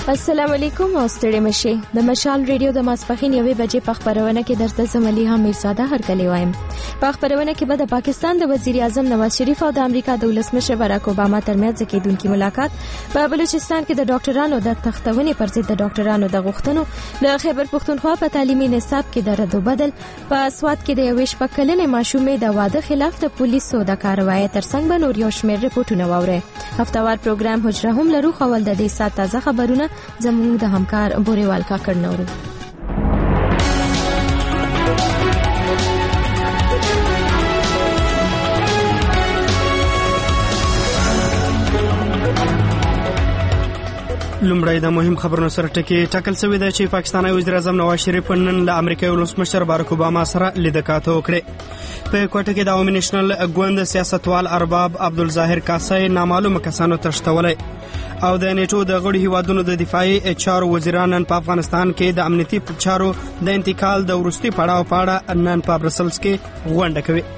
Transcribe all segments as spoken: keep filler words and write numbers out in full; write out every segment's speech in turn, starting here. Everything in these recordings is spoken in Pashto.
السلام علیکم او ستړي مشي د مشال ریډیو د ماسپخین یوې بجې په خبرونه کې درته زملي هم میرزاده هرکلی وایم. په خبرونه کې به د پاکستان د وزیر اعظم نواز شریف او د امریکا د ولسمشر باراک اوباما ترمنځ کېدونکي ملاقات، په بلوچستان کې د ډاکټرانو د تختونې پر ضد د ډاکټرانو د غوښتنو، د خیبر پختونخوا په تعلیمي نصاب کې د رد او بدل، په سواد کې د یوې شپږ کلنې ماشومې د واده خلاف د پولیسو د کاروایی ترڅنګ به نور یو شمېر ریپورتونه واورئ. هفتوار پروګرام حجره هم لرو. خول د دې سات تازه خبرونه زموږ د همکار بوریوال کاکړ نورو. لومړی د مهم خبرونو سره ټکی ټاکل شوی دی چې پاکستاني وزیر اعظم نواز شریف نن له امریکایي ولسمشر باراک اوباما سره لیدکاته وکړه. په کوټه کې د عوامي نېشنل ګوند سیاستوال ارباب عبدالظاهر کاسای نامعلومه کسانو تښتولی او د نیټو د غړو هیوادونو د دفاعي چارو وزیران نن په افغانستان کې د امنیتي چارو د انتقال د وروستي پړاو په اړه نن په برسلز کې غونډه کوي.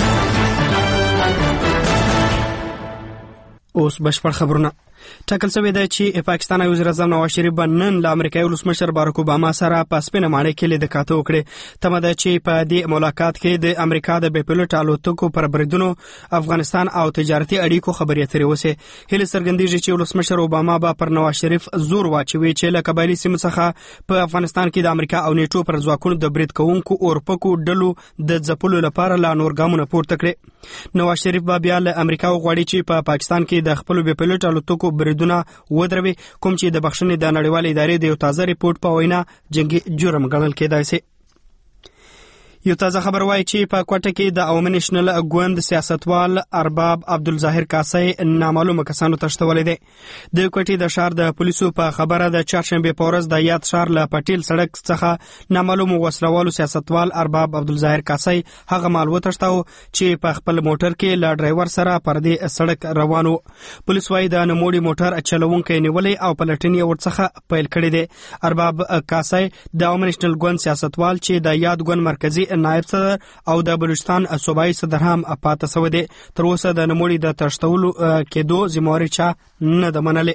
اوس بشپړ خبرونه. ټاکل شوی دی چې پاکستاني وزیر اعظم نواز شریف نن له امریکایي ولسمشر باراک اوباما سره په سپینه ماڼۍ کې لیدکاته وکړه. تمه ده چې په دې ملاقات کې د امریکا د بې پیلوټ الوتکو پر بریدونو، افغانستان او تجارتي اړیکو خبرې اترې وشي. هیله څرګندېږي چې ولسمشر اوباما به پر نواز شریف زور واچوي چې له قبایلي سیمو څخه په افغانستان کې د امریکا او نیټو پر ځواکونو د برید کوونکو اورپکو ډلو د ځپلو لپاره لا نور ګامونه پورته کړي. نواز شریف به بیا له امریکا وغواړي چې په پاکستان کې د خپل بې پیلوټ الوتکو بریدونه ودروي، کوم چې د بخښنې د نړیوال ادارې د یو تازه ریپورت په وینا جنگي جرم ګڼل کېدای شي. یو تازه خبر وایي چې په کوټه کې د عوامي نېشنل ګوند سیاستوال ارباب عبدالظاهر کاسای نامعلومه کسانو تښتولی دی. د کوټې د ښار د پولیسو په خبره د چهارشنبې په ورځ د یاد ښار له پټیل سړک څخه نامعلومو وسلوالو سیاستوال ارباب عبدالظاهر کاسای هغه مال وتښتاوه چې په خپل موټر کې له ډرایور سره پر دې سړک روان و. پولیس وایي د نوموړي موټر چلونکی نیولی او پلټنې یې ورڅخه پیل کړې دی. ارباب کاسای د عوامي نېشنل ګوند سیاستوال چې د یاد ګوند مرکزي نائب صدر او د بلوچستان صوبایي صدر هم پاتې شوی دی. تر اوسه د نوموړي د تښتولو کېدو ذمهواري چا نه ده منلې.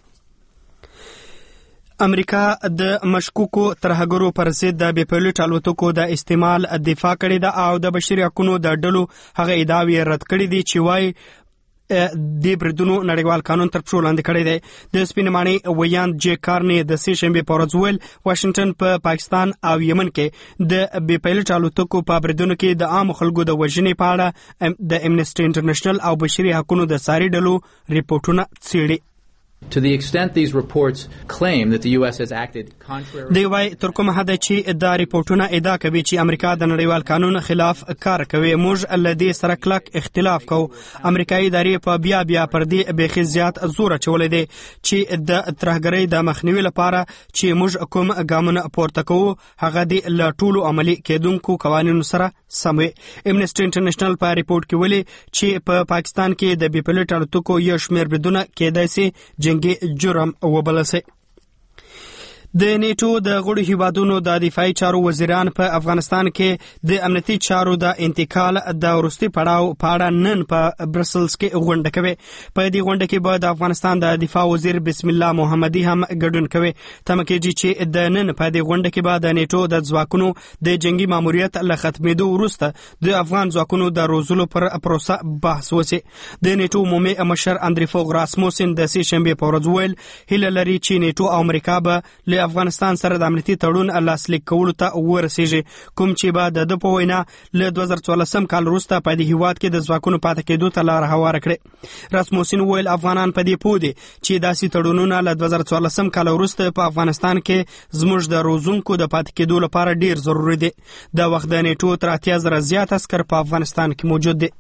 امریکا د مشکوکو ترهګرو پر ضد د بې پیلوټ الوتکو د استعمال دفاع کړې ده او د بشري حقوقو د ډلو هغه ادعاوې رد کړې دي چې وایي د بریدونو نړیوال قانون تر پښو لاندې کړی دی. د سپینې ماڼۍ ویاند جې کارني د سې شنبې په ورځ ویل واشنګټن په پاکستان او یمن کې د بې پیلوټ الوتکو په بریدونو کې د عامو خلکو د وژنې په اړه د امنیسټي انټرنیشنل او بشري حقوقو د ساري ډلو ریپورتونه څېړي. To the extent these reports claim that the U S has acted contrary دی وای تر کومه حد چې دا ریپورتونه ادعا کوي چې امریکا د نړیوال قانون خلاف کار کوي، موږ له دې سره کلک اختلاف کوو. امریکایي ادارې په بیا بیا پر دې بیخي زیات زور اچولی دی چې د ترهګرۍ د مخنیوي لپاره چې موږ کوم ګامونه پورته کوو هغه د له ټولو عملي کېدونکو قوانینو سره سم وي. امنیسټي انټرنیشنل په ریپورت کې ویلي چې په پاکستان کې د بې پیلوټ الوتکو یو شمېر بریدونه کېدای شي جنگي جرم وبلل شي. د نیټو د غړو هیوادونو د دفاعي چارو وزیران په افغانستان کې د امنیتي چارو د انتقال د وروستي پړاو په اړه نن په برسلز کې غونډه کوي. په دې غونډه کې به د افغانستان د دفاع وزیر بسم الله محمدي هم ګډون کوي. تمه کېږي چې د نن په دې غونډه کې به د نیټو د ځواکونو د جنگي ماموریت له ختمېدو وروسته د افغان ځواکونو د روزلو پر پروسه بحث وشي. د نیټو عمومي مشر اندریفو راسموسن د سې شنبې په ورځ ویل هیله لري چې نیټو او امریکا به له افغانستان سره د امنیتي تړون لاسلیک کولو ته ورسیږي، کوم چې به د ده په وینا له دوه زره څوارلسم کال وروسته په دې هیواد کې د ځواکونو پاتې کېدو ته لاره هواره کړې. راسموسن ویل افغانان په دې پوه دي چې داسې تړونونه له دوه زره څوارلسم کال وروسته په افغانستان کې زموږ د روزونکو د پاتې کېدو لپاره ډیر ضروري دي. دا وخت د نیټو تر اتیا زره زیات عسکر په افغانستان کې موجود دي.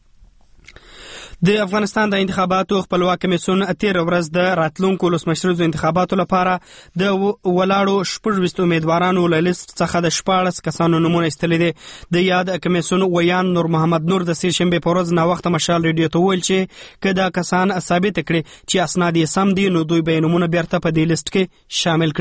د افغانستان د انتخاباتو خپلواک کمیسیون تیر ورځ د راتلونکو ولسمشریزو انتخاباتو لپاره د ولاړو شپږ ویشت امیدوارانو له لیست څخه د شپاړس کسانو نومونه ایستلي دي. د یاد کمیسیون ویان نور محمد نور د سې شنبې په ورځ ناوخته مشال ریډیو ته ویل چې که دا کسان ثابت کړي چې اسناد یې سم دي نو دوی به نومونه بیرته په دې لیست کې شامل کړي.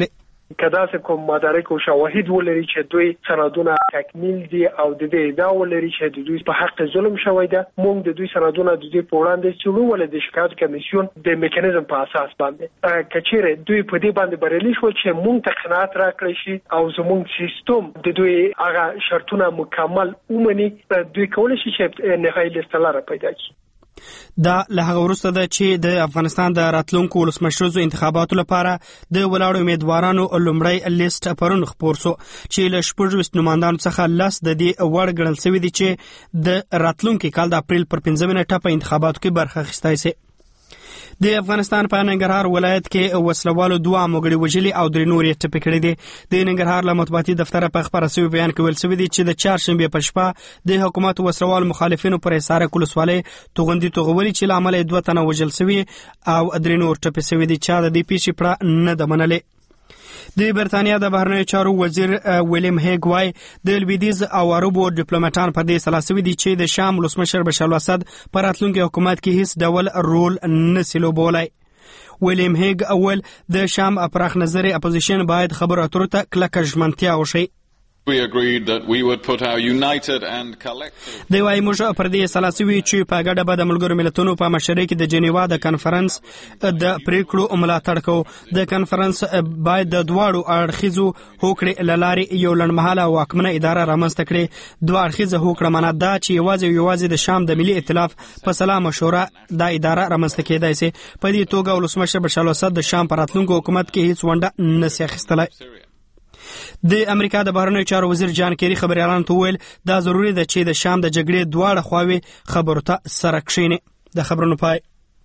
کدا څه کوم مدارک او شواهد ولري چې دوی سندونه تکمیل دي او د دې ادعا ولري چې د دوی په حق ظلم شوی ده، موږ د دوی سندونه د دوی په وړاندې چلو ول د شکایت کمیسیون د میکانیزم په اساس باندې کچېره دوی په دې باندې بریالي شو چې موږ ته قناعت راکړي شي او زموږ سیستم د دوی هغه شرطونه مکمل ومني، دوی کولای شي چې نهایي لستلاره پیدا کړي. دا له هغه وروسته ده چې د افغانستان د راتلونکو ولسمشرزو انتخاباتو لپاره د ولاړو امیدوارانو لومړی لیست پرون خپور سو چې له شپږ نمایندانو څخه لس د دې وړ ګڼل شوي دي چې د راتلونکي کال د اپریل پر پنځمه نیټه په انتخاباتو کې برخه اخیستای شي. د افغانستان په ننګرهار ولایت کې وسلوالو دوه موګړي وجلي او درې نور یې ټپي کړي دي. د ننګرهار له مطبوعاتي دفتر په خبره شوی بیان کې ویل شوی دی چې د چهارشنبه په شپه د حکومت وسلوال مخالفینو پر حصار کولسوالۍ توغندي توغولي چې لامل دوه تنه وجل شوی او درې نور ټپي شوی دي چې د دې پیښې پړه نه د منلې. د برتانیا د بهرنیو چارو وزیر ویلیم هیګ وای د لویدیز او عربو ډیپلوماټان په دې سلاسوي دي چې د شام ولسمشر بشار الاسد پر راتلونکي حکومت کې هیڅ ډول رول نشي لوبولای. ویلیم هیګ اول د شام پراخ نظر اپوزیشن باید خبرو اترو ته کلکه ژمنتیا وشي. We agreed that we would put our united and collective دی وايي موږ پر دې سلاسوي چې په ګډه به د ملګرو ملتونو په مشرۍ کې د جنیوا د کنفرانس د پریکړو ملاتړ کوو. د کنفرانس باید د دواړو اړخیزو هوکړې له لارې یو لنډمهاله واکمنه اداره رامنځته کړي. دوه اړخیزه هوکړه معنا دا چې یوازې یوازې د شام د ملي ائتلاف په سلا مشوره دا اداره رامنځته کېدای شي. په دې توګه ولسمشر بشار الاسد د شام په راتلونکو حکومت کې هیڅ ونډه نشي اخیستلای. د امریکا د بهرنیو چارو وزیر جان کیری خبريالانو ته ویل دا ضروری ده چې د شام د جګړې دواړه خواوې خبرو ته سره کښیني. د خبرونو پای.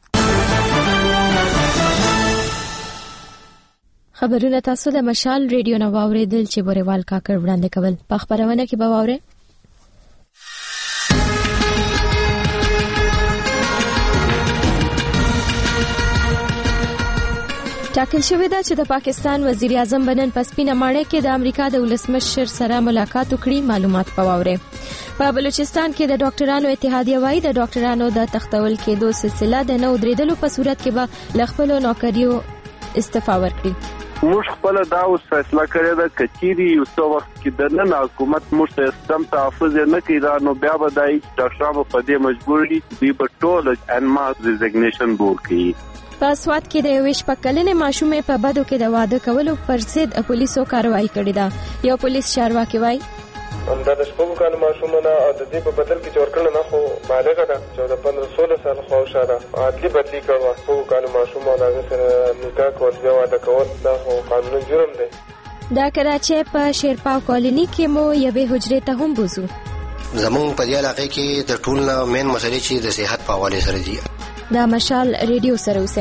خبرونه تاسو د مشال ریډیو نو واوریدل چې بوريوال کاکر وړاندې کول. په خبرونه کې به واورئ ټاکل شوې ده چې د پاکستان وزیر اعظم بنن په سپینه ماڼۍ کې د امریکا د ولسمشر سره ملاقات وکړي. معلومات په واورئ. په بلوچستان کې د ډاکټرانو اتحادیه وايي د ډاکټرانو د تختول کېدو سلسله د نو درېدلو په صورت کې به له خپلو نوکریو استعفا ورکړي. موږ خپل دا اوس فیصله کړې ده کچيري یو څو وخت کې د نن حکومت موږ ته سم تحفظ نه کوي دا نو بیا به دای ډاکټرانو په دې مجبور دي چې په ټول ان ماس ریزګنیشن بول کړي. په سواد کې د یوش پکلنې ماشومې په بدو کې د واده کولو پر ضد پولیسو کاروایی کړې ده. یو پولیس چارواکي وایي همدا د شپږو کالو ماشومانه او د دې په بدل کې چې ورکړل نه خو بالغه ده چې د پندرو سولو سال خو شاده عادي بدلی کړو. شپږو کالو ماشومانه سره نکاح کول بیا واده کول دا خو قانوني جرم دی. دا کراچۍ په شیرپاو کالونی کې مو یوې حجرې ته هم بوزو. زموږ په دې علاقې کې د ټول نه مین مسلې چې د صحت په حواله سره دي. دا مشال ریډیو سره اوسه.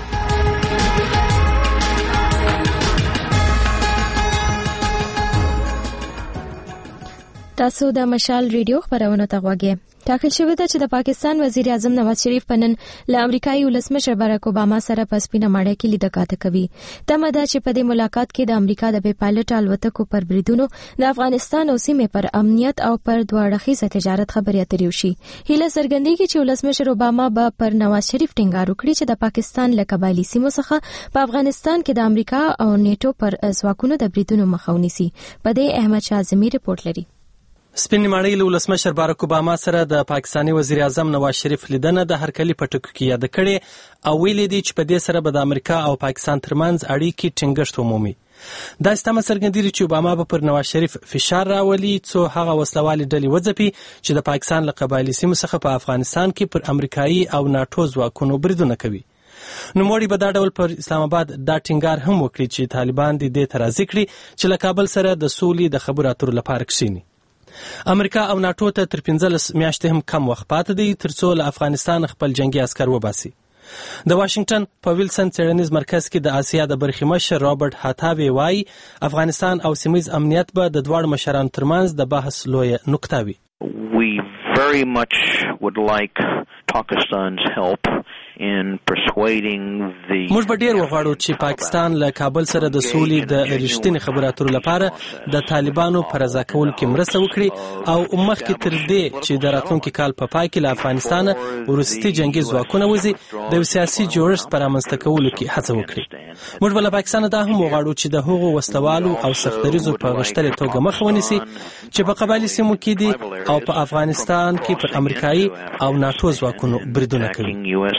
تاسو د مشال ریډیو خبرونه ته غوږی. ټاکل شوې ده چې د پاکستان وزیر اعظم نواز شریف پنن له امریکایي ولسمشر باراک اوباما سره په سپینه ماڼۍ کې لیدکاته کوي. تمه ده چې په دې ملاقات کې د امریکا د بې پایلټ الوتکو پر بریدونو د افغانستان او سیمې پر امنیت او پر دوه اړخیزه تجارت خبرې اترې وشي. هیله څرګندېږي چې ولسمشر اوباما به پر نواز شریف ټینګار وکړي چې د پاکستان له قبایلي سیمو څخه په افغانستان کې د امریکا او نیټو پر ځواکونو د بریدونو مخه ونیسي. په دې احمد شاه زمي رپورټ لري. سپین ماڼۍ له ولسمشر باراک اوباما سره د پاکستاني وزیر اعظم نواز شریف لیدنه د هرکلي په ټکو کې یاد کړي او ویلي دي چې په دې سره به د امریکا او پاکستان ترمنځ اړیکې ټینګښت ومومي. دا ستمه څرګندېږي چې اوباما به پر نواز شریف فشار راولي څو هغه وسلوالې ډلې وځپي چې د پاکستان له قبایلي سیمو څخه په افغانستان کې پر امریکایي او ناټو ځواکونو بریدونه کوي. نوموړي به دا ډول پر اسلام آباد دا ټینګار هم وکړي چې طالبان دې دې ته راضي کړي چې له کابل سره د سولې د خبرو اترو لپاره کښیني. امریکا او ناټو ته تر پنځلس میاشتې هم کم وخت پاتې دی ترڅو له افغانستان خپل جنگي عسکر وباسي. د واشنگټن په ویلسن څېړنیز مرکز کې د آسیا د برخې مشر رابرټ هاتاوی وایي افغانستان او سیمه‌ییز امنیت به د دواړو مشرانو ترمنځ د بحث لویه نقطه وي. We very much would like Pakistan's help موږ به ډیر وغواړو چې پاکستان له کابل سره د سولې د رښتینې خبرو اترو لپاره د طالبانو پر رضا کولو کې مرسته وکړي او مخکې تر دې چې د راتلونکي کال په پای کې له افغانستان وروستي جنگي ځواکونه وځي د یو سیاسي جوړښت پر رامنځته کولو کې هڅه وکړي. موږ به له پاکستان دا هم وغواړو چې د هغو وسلوالو او سختدریزو په غښتلې توګه مخه ونیسي چې په قبایلي سیمو کې دي او په افغانستان کې پر امریکایي او ناتو ځواکونو بریدونه کوي.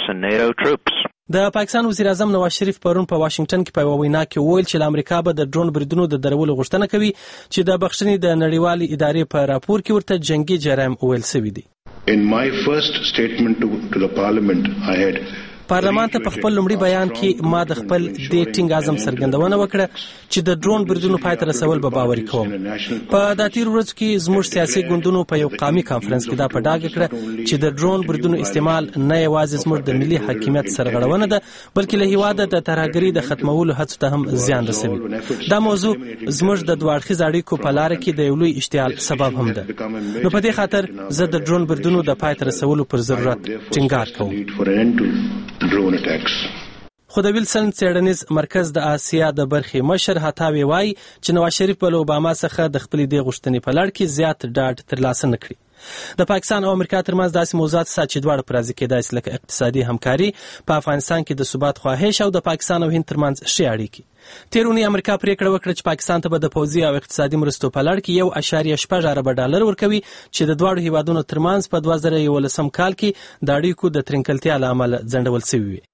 د پاکستان وزیر اعظم نواز شریف پرون په واشنگټن کې په یوه وینا کې وویل چې امریکا به د ډرون بریدونو د درولو غوښتنه کوي چې د بخښنې د نړیوالې ادارې په راپور کې ورته جنگي جرایم ویل شوي دي. In my first statement to, to the parliament, I had پارلمان ته په خپل لومړي بیان کې ما د خپل د ټینګ اعظم څرګندونه وکړه چې د ډرون بریدونو پای ته رسول به باوري کوم. په دا تیر ورځ کې زموږ سیاسي ګوندونو په یو قومي کانفرنس کې دا په ډاګه کړه چې د ډرون بریدونو استعمال نه یوازې زموږ د ملي حاکمیت سرغړونه ده بلکې له هیواده د ترهګرۍ د ختمولو هڅو ته هم زیان رسوي. دا موضوع زموږ د دوه اړخیز اړیکو په لاره کې د یو لوی اشتعال سبب هم ده. نو په دې خاطر زه د ډرون بریدونو د پای ته رسولو پر ضرورت ټینګار کوم. drone attacks. خو د ویلسن څېړنیز مرکز د آسیا د برخې مشر هتاوی وایي چې نواز شریف په اوباما څخه د خپلې دې غوښتنې په لړ کې زیات ډاډ ترلاسه نه کړي. د پاکستان او امریکا ترمنځ داسې موضوعات شته چې دواړه پر راضي کېدای شي لکه اقتصادي همکاري، په افغانستان کې د ثبات خواهش او د پاکستان او هند ترمنځ ښې اړیکې. تېر اونۍ امریکا پریکړه وکړه چې پاکستان ته به د پوځي او اقتصادي مرستو په لړ کې یو اعشاریه شپږ اربه ډالر ورکوي چې د دواړو هیوادونو ترمنځ په دوه زره یولسم کال کې د اړیکو د ترنکلتیا له امله ځنډول شوي وي.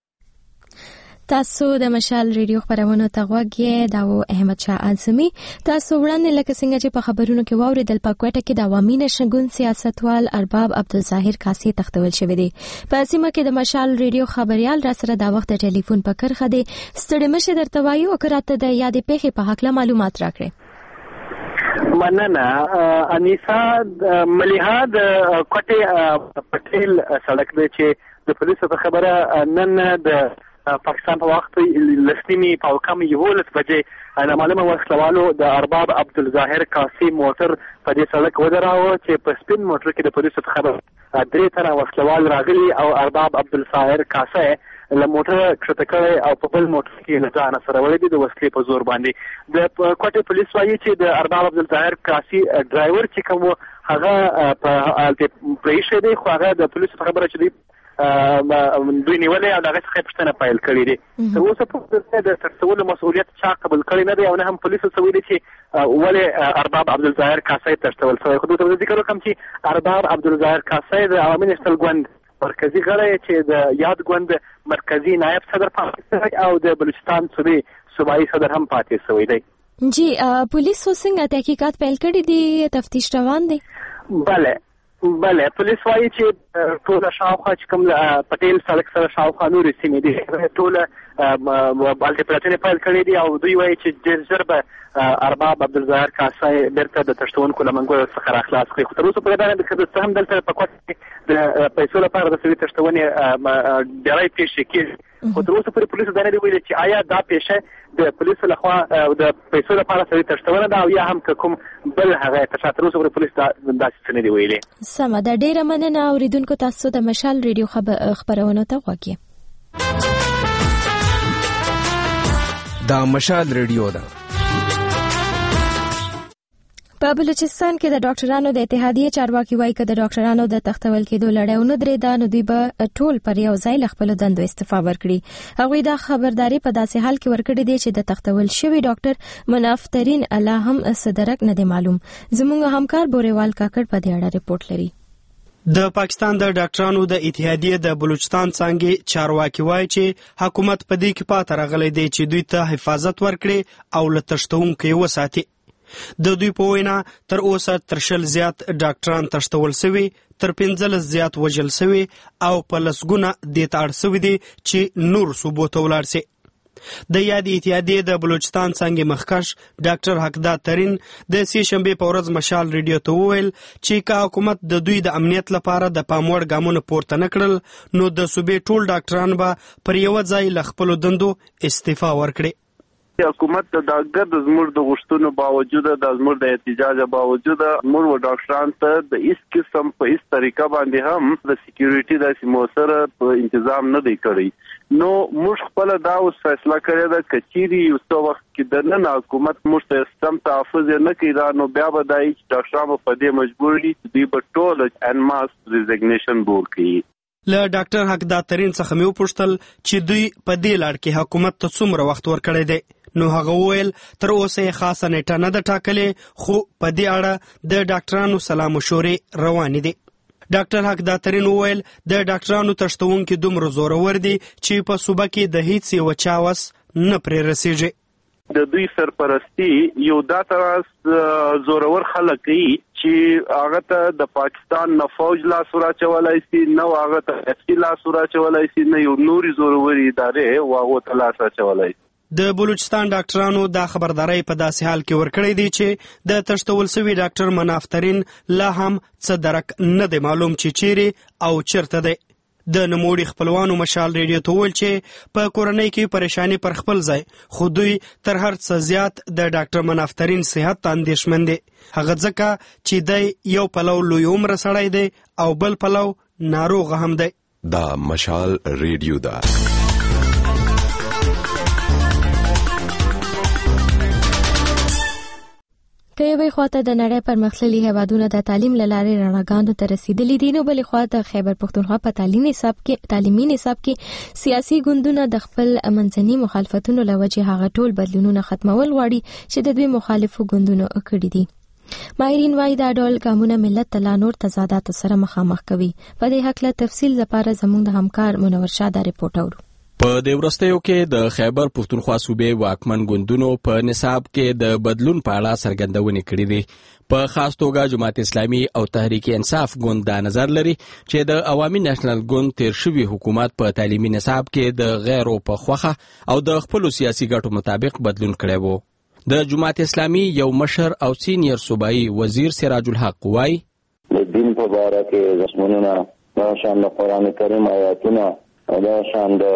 تاسو د مشال ریډیو خبرونه ته غوږ یې دا و احمد شاه اعظمي. تاسو وړاندې لکه څنګه چې په خبرونو کې واورېدل په کوټه کې د عوامي نشنګون سیاستوال ارباب عبدالظاهر کاسي تختول شوی دی. په سیمه کې د مشال ریډیو خبريال را سره دا وخت د ټلیفون په کرخه دی. ستړي مشه درته وایو کراته د یادې پیښې په حق له معلومات راکړي. مننه انیسا مليحه د کوټه پټیل سړک دی چې د پولیسو په خبره نن د پاکستان په وخت لسنیمي په کم یولس بجې نامعلومه وسلوالو د ارباب عبدالظاهر کاسي موټر په دې سړک ودراوه چې په سپین موټر کې د پولیسو په خبره درې تنه وسلوال راغلي او ارباب عبدالظاهر کاسي له موټر کښته کړی او په بل موټر کې له ځانه سره وړی دی د وسلې په زور باندې. د کوټې پولیس وایي چې د ارباب عبدالظاهر کاسي ډرایور چې کوم هغه په پریښی دی خو هغه د پولیسو په خبره چې دی دوی نیولې او دغه څخه پوښتنه پیل کړې دي. تر اوسه پورې د ترڅولو مسؤلیت چا قبول کړی نه دی او نه هم پولیسو څه ویلي چې ولې ارباب عبدالظاهر کاسي ترڅول شوی. خو دلته ذکر وکړم چې ارباب عبدالظاهر کاسي د عوامي نشنل ګوند مرکزي غړی چې د یاد ګوند مرکزي نایب صدر پاتې شوی او د بلوچستان صوبې صوبایي صدر هم پاتې شوی دی. جی پولیسو څنګه تحقیقات پیل کړي دي؟ تفتیش روان دی؟ بله بله پولیس وایي چې ټول شاوخوا چې کوم پټیل سړک سره شاوخوا نورې سیمې دي ټول بالته پلټنې پیل کړې دي او دوی وایي چې ډېر ژر به ارباب عبدالظاهر کاسي بیرته د تښتونکو له منګولو څخه راخلاص کړي. خو تر اوسه پورې دا نه ده که څه هم دلته په کوټه کې د پیسو لپاره د سوي تښتونې ډېری پیښې کېږي خو تر اوسه پورې پولیسو دا نه دي ویلي چې آیا دا پیښه د پولیسو لخوا د پیسو لپاره سوي تښتونه ده او یا هم که کوم بل هغه تر اوسه پورې پولیس داسې څه نه دي ویلي. سمه ده، ډېره مننه اوریدونکو. تاسو د مشال ریډیو خبرونه ته غوږ یې. دا مشال ریډیو ده. په بلوچستان کې د ډاکټرانو د اتحادیې چارواکي وایي چې د ډاکټرانو د تختول کېدو لړۍ نه درېده نو دوی به ټول پر یو ځای له خپلو دندو استعفا ورکړي. هغوی دا خبرداري په داسې حال کې ورکړې ده چې د تختول شوي ډاکټر مناف ترین الله هم څه درک نه دی معلوم. زموږ همکار بوریوال کاکړ په دې اړه رپورټ لري. د پاکستان د ډاکټرانو د اتحادیې د بلوچستان څانګې چارواکي وایي چې حکومت په دې کې پاتې راغلی دی چې دوی ته حفاظت ورکړي او له تښتونکو یې وساتي. د دوی په وینا تر اوسه تر شل زیات ډاکټران تښتول شوي، تر پنځلس زیات وژل شوي او په لسګونه دې ته اړ شوي دي چې نور صوبو ته ولاړ شي. د یادې اتحادیې د بلوچستان څانګې مخکښ ډاکټر حقدار ترین د سې شنبې په ورځ مشال ریډیو ته وویل چې که حکومت د دوی د امنیت لپاره د پام وړ ګامونه پورته نه کړل نو د صوبې ټول ډاکټران به پر یوه ځای له خپلو دندو استعفا ورکړي. حکومت د ګرد زموږ د غوښتنو باوجود د زموږ د احتجاج باوجود موږ و ډاکټران ته د هیڅ قسم په هیڅ طریقه باندې هم د سکیورټي د سیموسره په تنظیم نه دی کړی نو موږ خپل دا اوس فیصله کړې ده کچيري یو څو وخت کې د نن حکومت موږ ته سم تحفظ نه کوي نو بیا به دای ډاکټرانو په دې مجبور دي دوی په ټول ان ماس ریزګنیشن بور کوي. له ډاکټر حقدار ترين څخه مې وپوښتل چې دوی په دې لړ کې حکومت ته څومره وخت ورکړی دی نو هغه وویل تر اوسه یې خاصه نیټه نه ده ټاکلې خو په دې اړه د ډاکټرانو سلا مشورې روانې دي. ډاکټر حقدار ترين وویل د ډاکټرانو تشتونکي دومره زورور دي چې په صوبه کې د هیڅ یو چا وس نه پرې رسیږي. د دوی سرپرستی یو دا تر زورور خلک چې هغه ته د پاکستان نه فوج لا سورا چولای سي نو هغه ته اف لا سورا چولای سي نه یو نوري زوروري ادارې واغه ته لا سورا چولای. د بلوچستان ډاکټرانو دا خبرداري په داسې حال کې ورکړې دي چې د تشتول سوي ډاکټر مناف ترين لا هم څه درک نه دی معلوم چې چیرې او چرته دی. د نموړي خپلوانو مشال ریډیو ته ویل چې په کورنۍ کې پریشانی پر خپل ځای خو دوی تر هر څه زیات د ډاکټر مناف ترين صحت ته اندېښمن دي هغه ځکه چې دی یو پلو لوی عمر سړی دی او بل پلو ناروغ هم دی. دا مشال ریډیو دا که یوې خواته د نړۍ پرمختللي هیوادونه د تعلیم له لارې رڼاګانو ته رسیدلي دي نو بلې خوا د خیبر پښتونخوا په تعلیمي نصاب کې تعلیمي نصاب کې سیاسي ګوندونه د خپل منځني مخالفتونو له وجې هغه ټول بدلونونه ختمول غواړي چې د دوی مخالفو ګوندونو کړي دي. ماهرین وايي دا ډول ګامونه ملت ته لا نور تضاداتو سره مخامخ کوي. په دې هکله تفصیل لپاره زموږ د همکار منور شاه دا ریپورټ اورو. په دې ورستیو کې د خیبر پښتونخوا صوبې واکمن ګوندونو په نصاب کې د بدلون په اړه څرګندونې کړې دي. په خاص توګه جماعت اسلامي او تحریک انصاف ګوند دا نظر لري چې د عوامي نېشنل ګوند تیر شوی حکومت په تعلیمي نصاب کې د غیرو په خوخه او د خپل سیاسي ګټو مطابق بدلون کړی وو. د جماعت اسلامي یو مشر او سینیر صوبایي وزیر سراج الحق وایي د دین په اړه کې رسمونه د شان قرآن کریم آیاتونه او دا شان د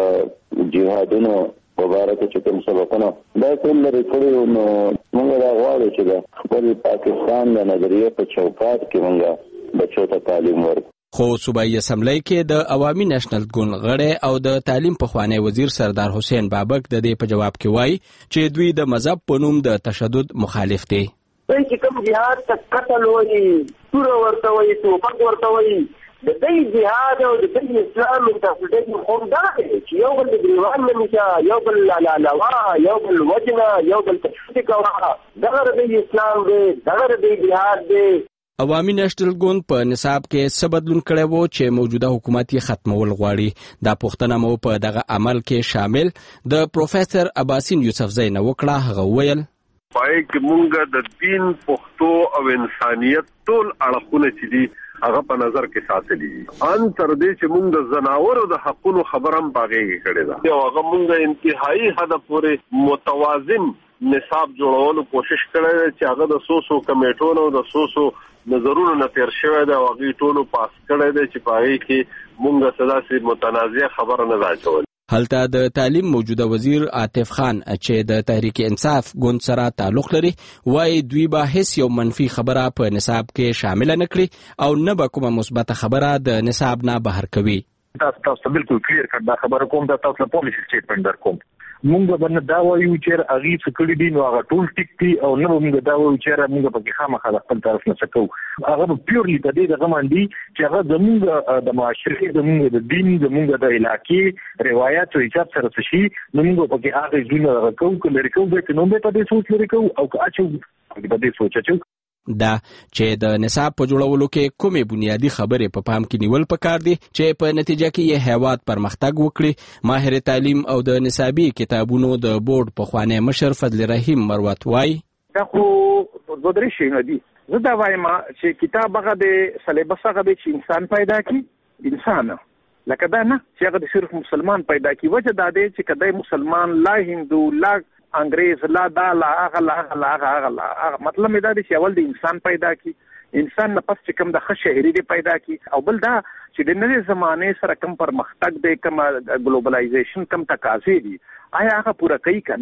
جهادونو په اړه چې کوم سبقونه دا ټول لري کړو نو موږ دا غواړو چې د خپل پاکستان د نظریه په چوکاټ کې موږ بچو ته تعلیم ورکړو. خو صوبایي اسمبلی کې د عوامي نېشنل ګوند غړی او د تعلیم پخوانی وزیر سردار حسین بابک د دې په جواب کې وایي چې دوی د مذهب په نوم د تشدد مخالف دي. دوی چې کوم جهاد ته قتل وایي تور ورته وایي توپک ورته وایي د دې جهاد او د دې اسلام د دې قوم دا چې یو بل د ګریوان نشه یو بل لا لوا یو بل وجنا یو بل تشدد کوه دا د اسلام دی دا د جهاد دی. عوامي نېشنل ګوند په نصاب کې څه بدلون کړی وو چې موجوده حکومت یې ختمول غواړي. دا پوښتنه مو په دغه عمل کې شامل د پروفیسور عباسین یوسفزی نه وکړه. هغه ویل پای کې مونږ د دین پښتو او انسانیت ټول اړخونه چې دي هغه په نظر کې ساتلي ان تر دې چې مونږ د زناورو د حقونو خبرم باغې کړي دا یو هغه مونږ انتهایی حد پورې متوازن نصاب جوړولو کوشش کړی چې هغه د سوسو کمیټونو د سوسو نظرونو نه تیر شوی دا هغه ټولو پاس کړی دی چې پای کې مونږ سلاسي متنازع خبره نه راځول. هلته د تعلیم موجوده وزیر عاطف خان چې د تحریک انصاف ګوند سره تعلق لري وايي دوی به هیڅ یو منفي خبره په نصاب کې شامل نه کړي او نه به کومه مثبت خبره د نصاب نه بهر کوي. تاسو تاسو بالکل کلیر کړه دا خبره کوم دا تاسو پالیسی سټیټمنټ در کوم مونږ باندې دا وایو چې اغي فکرې دي نو هغه ټول ټیک دي او نه مونږ دا وایو چې مونږ په کې خامخا د خپل طرف نه سکو هغه پیورلی د دې د غماندي چې هغه زموږ د معاشري زموږ د دین زموږ د علاقې روایت او حساب سره شي نو موږ په کې هغه ځینې راکو کله راکو به نو به په دې سوچ لري کو او اچو په دې سوچ اچو دا چې د نصاب په جوړولو کې کومې بنیادی خبرې په پام کې نیول پکار دي چې په نتیجه کې یې هیواد پرمختګ وکړي. ماهر تعلیم او د نصابي کتابونو د بورډ پخوانی مشر فضل رحیم مروت وایي دا خو دوه درې شی دي. زه دا وایم چې کتاب هغه د سلیبس هغه د انسان پیدا کی انسان لکه دا نه چې هغه د صرف مسلمان پیدا کی وجه دا دی چې کدی مسلمان لا هندو لا انګريز لا دا لا هغه لا هغه هغه هغه مطلب دا دی چې اول د انسان پیدا کی انسان نه پس چې کوم د خشهري دی پیدا کی او بل دا چې د نوې زمانه سره کوم پرمختګ دی کوم ګلوبلایزیشن کوم تقاضې دي آیا هغه پوره کوي کنه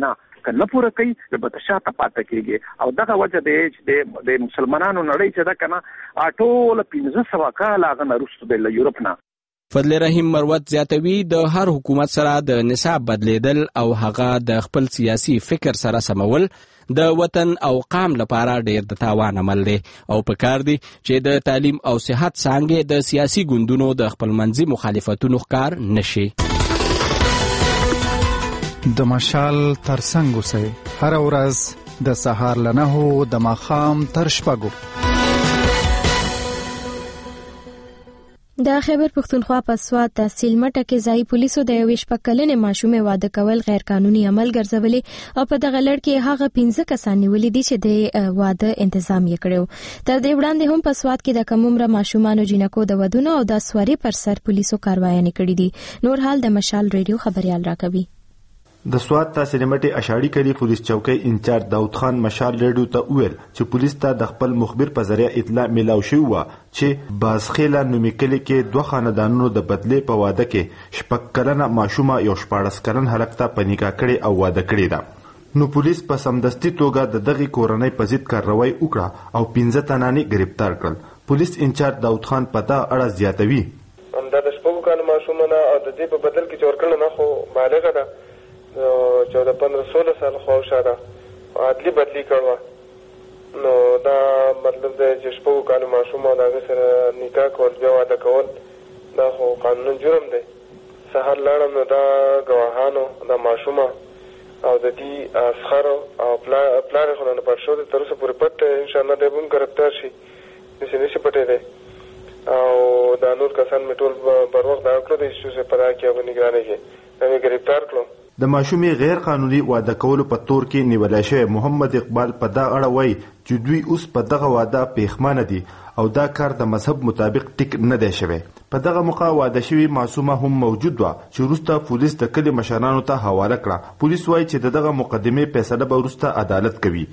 کنه پوره کوي به تشاته پاتې کیږي او دغه وجه د د مسلمانانو نړۍ چې دا کنه ټول پنځه سوه کاله هغه نه وروسته د یورپ نه. فضل رحیم مروت زیاتوي د هر حکومت سره د نصاب بدلیدل او هغه د خپل سیاسي فکر سره سمول د وطن او قام لپاره ډیر د تاوان عمل دی او پکار دی چې د تعلیم او صحت څانګې د سیاسي ګوندونو د خپلمنځي مخالفتونو ښکار نشي. د مشال ترڅنګ اوسئ هر ورځ د سهار له نهو د ماښام تر شپږو. د خیبر پښتونخوا په سوات تحصیل مټه کې ځای پولیسو د یوې شپږ کلنې ماشومې واده کول غیر قانوني عمل ګرځولې او په دغه لړ کې هغه پنځه کسان نیولي دي چې د واده تنظیم یې کړو. تر دې وړاندې هم په سوات کې د کم عمره ماشومانو جنکو د ودونو او د سوري پر سر پولیسو کاروایانې کړې دي. نور حال د مشال ریډیو خبريال راکوي. د سوات تحصیل مټي اشاړي کلی پولیس چوکۍ انچارج داود خان مشال ریډیو ته وویل چې پولیس ته د خپل مخبر په ذریعہ اطلاع ملاو شوی و چې بازخیله نومي کلی کې دوه خاندانونو د بدلې په واده کې شپږ کلنه ماشومه یو شپاړس کلن هلک ته په نکاح کړې او واده کړې ده. نو پولیس په سمدستي توګه د دغه کورنۍ په ضد کاروایی وکړه او پنځه تنانې گرفتار کړل. پولیس انچارج داود خان پتا اړه زیاتوي. همدا د شپږ کلنه ماشومه او د دې په بدل کې چې ورکړل نه خو بالغه ده چودہ پندرہ سولہ سال خوشا ده عدلی بدلی کړو نو دا مطلب د جشپو کانو ماشوم او دغه سره نکاح کول بیا واده کول دا خو قانون جرم دی. سهار لاړم نو دا گواهانو دا ماشوم او د دې اسخر او پلار خو نه پر شو تر اوسه پورې پټ ان شاء الله د بون گرفتار شي نشي نشي پټې دی او دا نور کسان میټول پر وخت دا کړو د ایشو سے پرا کې او نگرانی کې نو گرفتار کړو. د ماشومې غیر قانوني واده کولو په تور کې نیولای شوی محمد اقبال په دا اړه وایي چې دوی اوس په دغه واده پېښمانه دي او دا کار د مذهب مطابق ټیک نه دی شوی. په دغه موقع واده شوی معصومه هم موجود وه چې وروسته پولیس د کلي مشرانو ته حواله کړه. پولیس وایي چې د دغه مقدمې فیصله به وروسته عدالت کوي.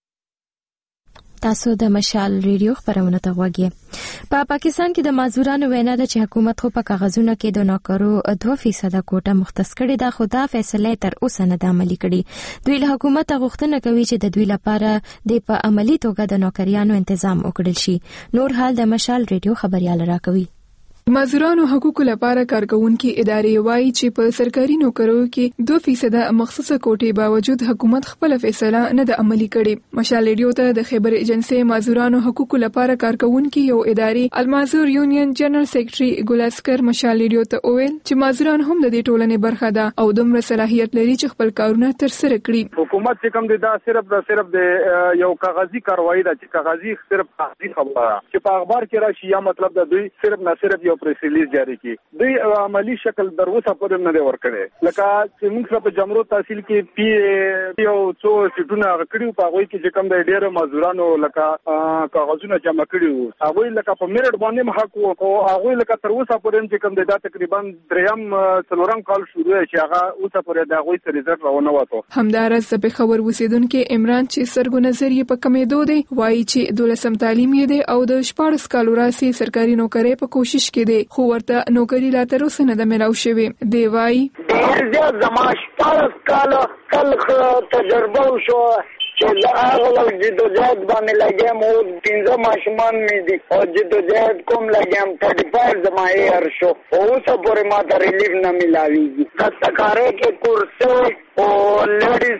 تاسو د مشال ریډیو خبرونه ته غوږی. په پاکستان کې د معذورانو وینا ده چې حکومت خو په کاغذونو کې د نوکرو دوه فیصد کوټه مختص کړې ده خو دا فیصله تر اوسه نه ده عملي کړې. دوی له حکومت غوښتنه کوي چې د دوی لپاره د په عملي توګه د نوکریانو تنظیم وکړل شي. نور حال د مشال ریډیو خبريال راکوي. معذورانو حقوقو لپاره کارکونکي ادارې وایي چې په سرکاري نوکرو کې دوه فیصد مخصوصه کوټې باوجود حکومت خپل فیصله نه ده عملي کړې. مشال ریډیو ته د خیبر ایجنسی معذورانو حقوقو لپاره کارکونکي یو ادارې المعذور یونین جنرال سیکریټري ګلاسکر مشال ریډیو ته وویل چې معذوران هم د دې ټولنې برخه ده او دومره صلاحیت لري چې خپل کارونه ترسره کړي. حکومت چې کوم دی دا صرف دا صرف د یو کاغذي کاروایی ده چې کاغذي صرف کاغذي خبره چې په اخبار کې راشي یا مطلب دا دوی صرف نه صرف یو پریس ریلیز جاری کی دوی عملی شکل دروسه پورې نه دی ورکړي. لکه چې موږ سره په جمرو تحصیل کې پی یو څو سیټونه کړیو په هغه کې چې کوم د ډېر مزدورانو لکه کاغذونه جمع کړیو هغه لکه په میرټ باندې حق او هغه لکه تر اوسه پورې چې کوم د تقریبا دریم څلورم کال شروع شي هغه اوسه پورې د هغه سره ريزلټ راونه وته. همدارس په خبر وسیدونکو عمران چې سرګو نظر یې په کمیدو دی وایي چې دولسم تعلیم یې دی او د شپږ کالو راسي سرکاري نوکری په کوشش کې دی خو ورته نوکری لا تر اوسه نه ده ملاو شوې. دی وایي ډېر زیات زما شپږ کاله تلخ تجربه شو چې له هغه جدوجہد باندې لګیم او پنځه ماشومان مې دي او جدوجہد کوم لګیم تھرٹی فائیو زما ایئر شو او اوسه پورې ما ته ریلیف نه ملاویږي. دستکارۍ کې کورسې او لیډیز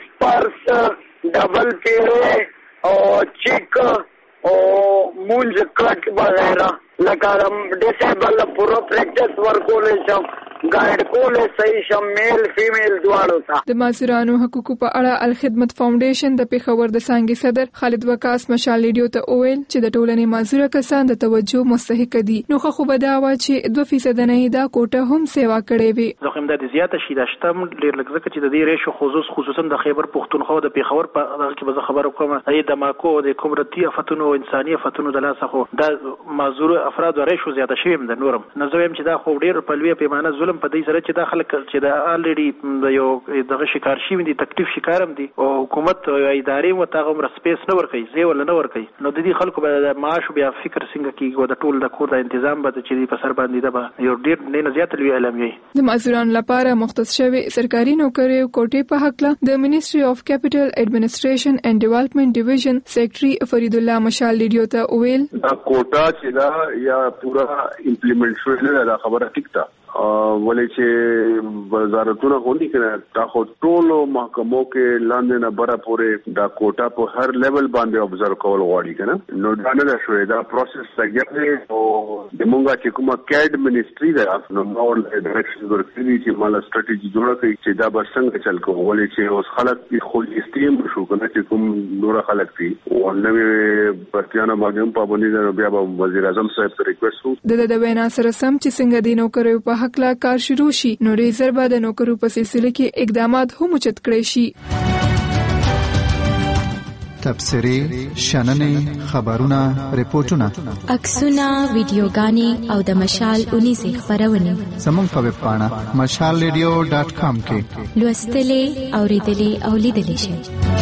پرس ډبل پیرې او چیک او مونج کټ وغیرہ لکه ډیسیبل پورو پریکټس ورکول شم ګایډ کول صحیح شم میل فیمیل دواړو ته. د معذورانو حقوقو په اړه الخدمت فاونډیشن د پیښور د څانګې صدر خالد وقاص مشال ریډیو ته وویل چې د ټولنې معذوره کسان د توجه مستحق دي. نو خو به دا و چې دوه فیصد نه دا کوټه هم سیوا کړې وي. زه هم د زیاته شي د شتم ډیر لږ ځکه چې د دې ریشو خصوص خصوصا د خیبر پښتونخوا د پیښور په هغه کې به خبرو کوم د ماکو د کومرتي افتونو او انساني افتونو د لاسه خو د معذور افراد ریشو زیاته شوی د نورم نه زویم چې دا خو ډیر په لوی پیمانه ظلم په دې سره چې دا خلک چې دا الریډي د یو دغه شکار شي دي تکلیف شکارم دي او حکومت او ادارې و تاغه مر سپیس نه ورکي زی ولا نه ورکي نو د دې خلکو به معاش بیا فکر څنګه کیږي او د ټول د کور د تنظیم به چې په سر باندې دا یو ډیر نه زیات لوی علم وي. د معذورانو لپاره مختص شوی سرکاري نوکری کوټې په حق له د منیسټري اف کیپټل ایڈمنسټریشن اینڈ ډیولپمنٹ ډیویژن سیکریټري فرید الله مشال ریډیو ته ویل دا کوټا چې دا یا پورا امپلیمنٹ شوی نه دا خبره ټیک ده ولې چې وزارتونه غونډي کړي دا خو ټول محکمو کې لاندې نه بره پورې دا کوټا په هر لیول باندې ابزرو کول غواړي کنه نو دا نه شوی دا پروسس لګي او د مونږه چې کومه کېډ منیسټري ده نو نور ډایرکشن ورکړي چې مال سټریټجی جوړه کړي چې دا به څنګه چل کوو ولې چې اوس خلک په خو استیم شو کنه چې کوم نور خلک دي او نوې پرتیانه باندې په باندې بیا به وزیر اعظم صاحب ته ریکوست وکړو د د وینا سره سم چې څنګه د نوکریو په حق لا کار شروع شي نو ریزر به د نوکرو په سلسله کې اقدامات هم اوچت کړي شي. تبصرې شننې خبرونه ریپورتونه عکسونه ویډیوګانې او د مشال اونیزه خبرونه زموږ په ویب پاڼه مشال ریډیو ډاټ کام کې لوستلې اوریدلې او لیدلې شئ.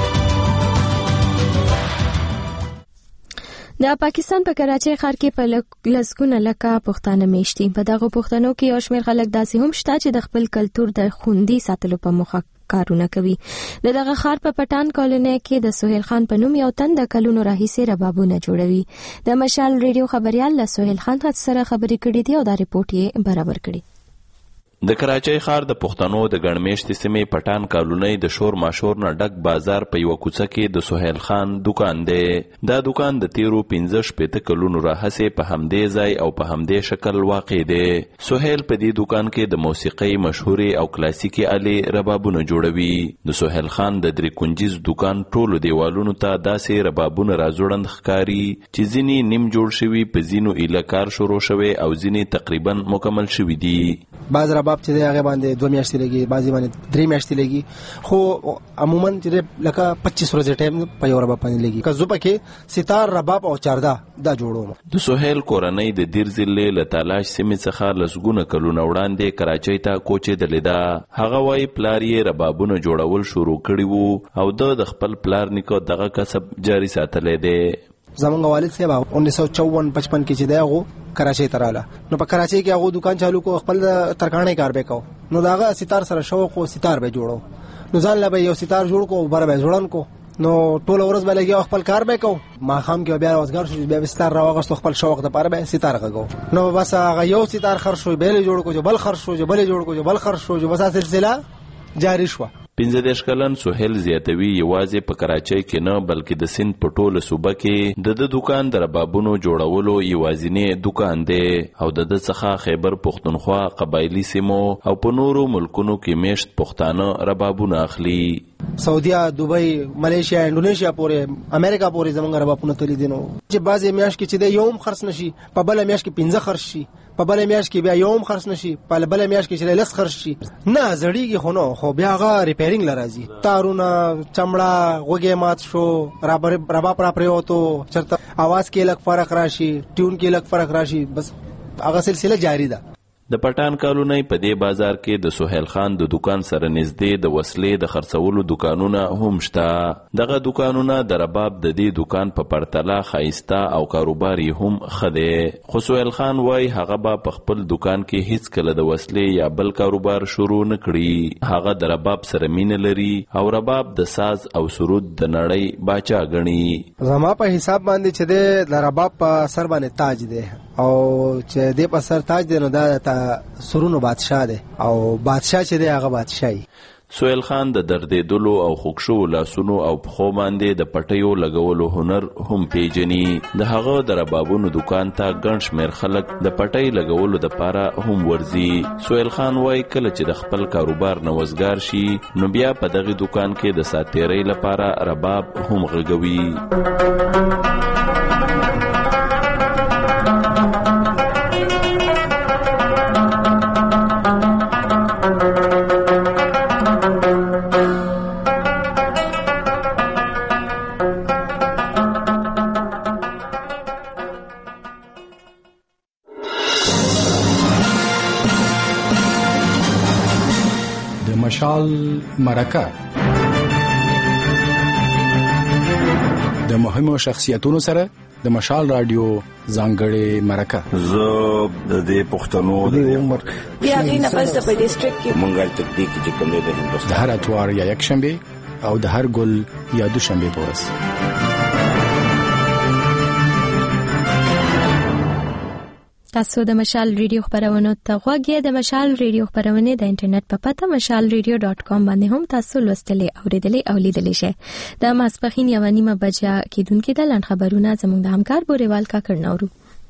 د پاکستان په کراچۍ ښار کې په لسګونه لکه پښتانه میشتي په دغه پښتنو کې یو شمېر خلک داسې هم شته چې د خپل کلتور د خوندي ساتلو په موخه کارونه کوي. د دغه ښار په پټان کالونی کې د سهیل خان په نوم یو تن د کلونو راهیسې ربابونه جوړوي. د مشال ریډیو خبريال له سهیل خان سره خبرې کړې دي او دا ریپورت یې برابر کړی. د کراچۍ ښار د پښتنو د ګڼمېشتې سیمې پټان کالونی د شور ماشور نه ډک بازار په یوه کوڅه کې د سهیل خان دکان دی. دا دکان د تیرو پنځه شپېته کلونو راهیسې په همدې ځای او په همدې شکل واقع دی. سهیل په دې دکان کې د موسیقۍ مشهورې او کلاسیکي آلې ربابونه جوړوي. د سهیل خان د درې کنجیز دکان ټولو دیوالونو ته داسې ربابونه راځوړند ښکاري چې ځینې نیم جوړ شوي په ځینو ایله کار شروع شوی او ځینې تقریبا مکمل شوي دي. بعض رباب چې دی هغه باندې دوه میاشتې لګي بعضی باندې درې میاشتې لګي خو عموما چې لکه پچیس ورځې ټایم په یو رباب باندې لګي که زه پکې ستار رباب او چارده دا جوړوم. د سهیل کورنۍ د دیر ضلع له تالاش سیمې څخه لسګونه کلونه وړاندې کراچۍ ته کوچېدلې ده. هغه وایي پلار یې ربابونه جوړول شروع کړي وو او د خپل پلار نیکه دغه کسب جاري ساتلی دی. زمونږ والد صاحب انیس سو چون پچپن کې چې دی هغه کراچۍ ته رااله نو په کراچۍ کې هغه دکان چالو کو خپل ترکاڼۍ کار به کو نو داغه ستار سره شوق او ستار به جوړو نو ځان لا به یو ستار جوړ کو بر به جوړن کو نو ټول ورځ به لګي خپل کار به کو ما خام کې بیا روزګار شو بیا ستار راوغست خپل شوق د پاره به ستار غو نو بس هغه یو ستار خرڅ شو به جوړ کو جو بل خرڅ شو جو بل جوړ کو جو بل خرڅ شو جو بس سلسله جاری شو. پنځه دېرش کلن سهیل زیاتوي یوازې په کراچۍ کې نه بلکې د سند په ټوله صوبه کې د د دکان د ربابونو جوړولو یوازینی دکان دی او د د څخه خیبر پښتونخوا قبایلی سیمو او په نورو ملکونو کې میشت پښتانه ربابونه اخلي. سعودیا، دوبۍ، ملیشیا، انډونیشیا پورې امریکا پورې زمونږ ربابونه تللی دي. نو چې بعضې میاشت کې چې دی یو هم خرڅ نشي په بله میاشت کې پنځه خرڅ شي په بله میاشت کې بیا یو هم خرڅ نشي په بله میاشت کې چې لس خرڅ شي نه زړیږي خو نه خو بیا هغه ریپیرینګ له راځي تارونه چمړه غوږې مات شو رباب را پرېوتو چېرته اواز کې لږ فرق راشي ټیون کې لږ فرق راشي بس هغه سلسله جاری ده. د پټان کالونی په دې بازار کې د سهیل خان د دکان سره نږدې د وسلې د خرڅولو دکانونه هم شته. دغه دکانونه د رباب د دې دکان په پرتله ښایسته او کاروبار یې هم ښه دی. خو سهیل خان وایي هغه به په خپل دکان کې هیڅ کله د وسلې یا بل کاروبار شروع نه کړي. هغه د رباب سره مینه لري او رباب د ساز او سرود د نړۍ باچا ګڼي. زما په حساب باندې چې دی د رباب په سر باندې تاج دی او چې دی په سر تاج دی نو دا سرونو بادشاہ دی او بادشاہ چې دی هغه بادشاہي. سهیل خان د دردېدلو او خوږ شوو لاسونو او پښو باندې د پټیو لګولو هنر هم پیژني. د هغه د ربابونو دکان ته ګڼ شمېر خلک د پټۍ لګولو دپاره هم ورځي. سهیل خان وایي کله چې د خپل کاروبار نه وزګار شي نو بیا په دغه دکان کې د ساتیرۍ لپاره رباب هم غږوي. مشال مرکه د مهمو شخصیتونو سره د مشال رادیو ځانګړې مرکه. زه د دې پښتنو د عمر بیا غینه پس د ډیسټریکټ کې مونږه تکتیک چې کوم دی د هندوستان د هر اتوار یا یک شنبه او د هر ګل یا دوشنبه پورس. تاسو د مشال ریډیو خبرونه ته غوږی د مشال ریډیو خبرونه د انټرنیټ په پته مشال ریډیو ډاټ کام باندې هم تاسو لوستلې اوریدلې او لیدلې شئ. د ماسپخین یو نیمه بجه کېدونکې د لاند خبرونه زموږ د همکار بوریوال کا کړناورو.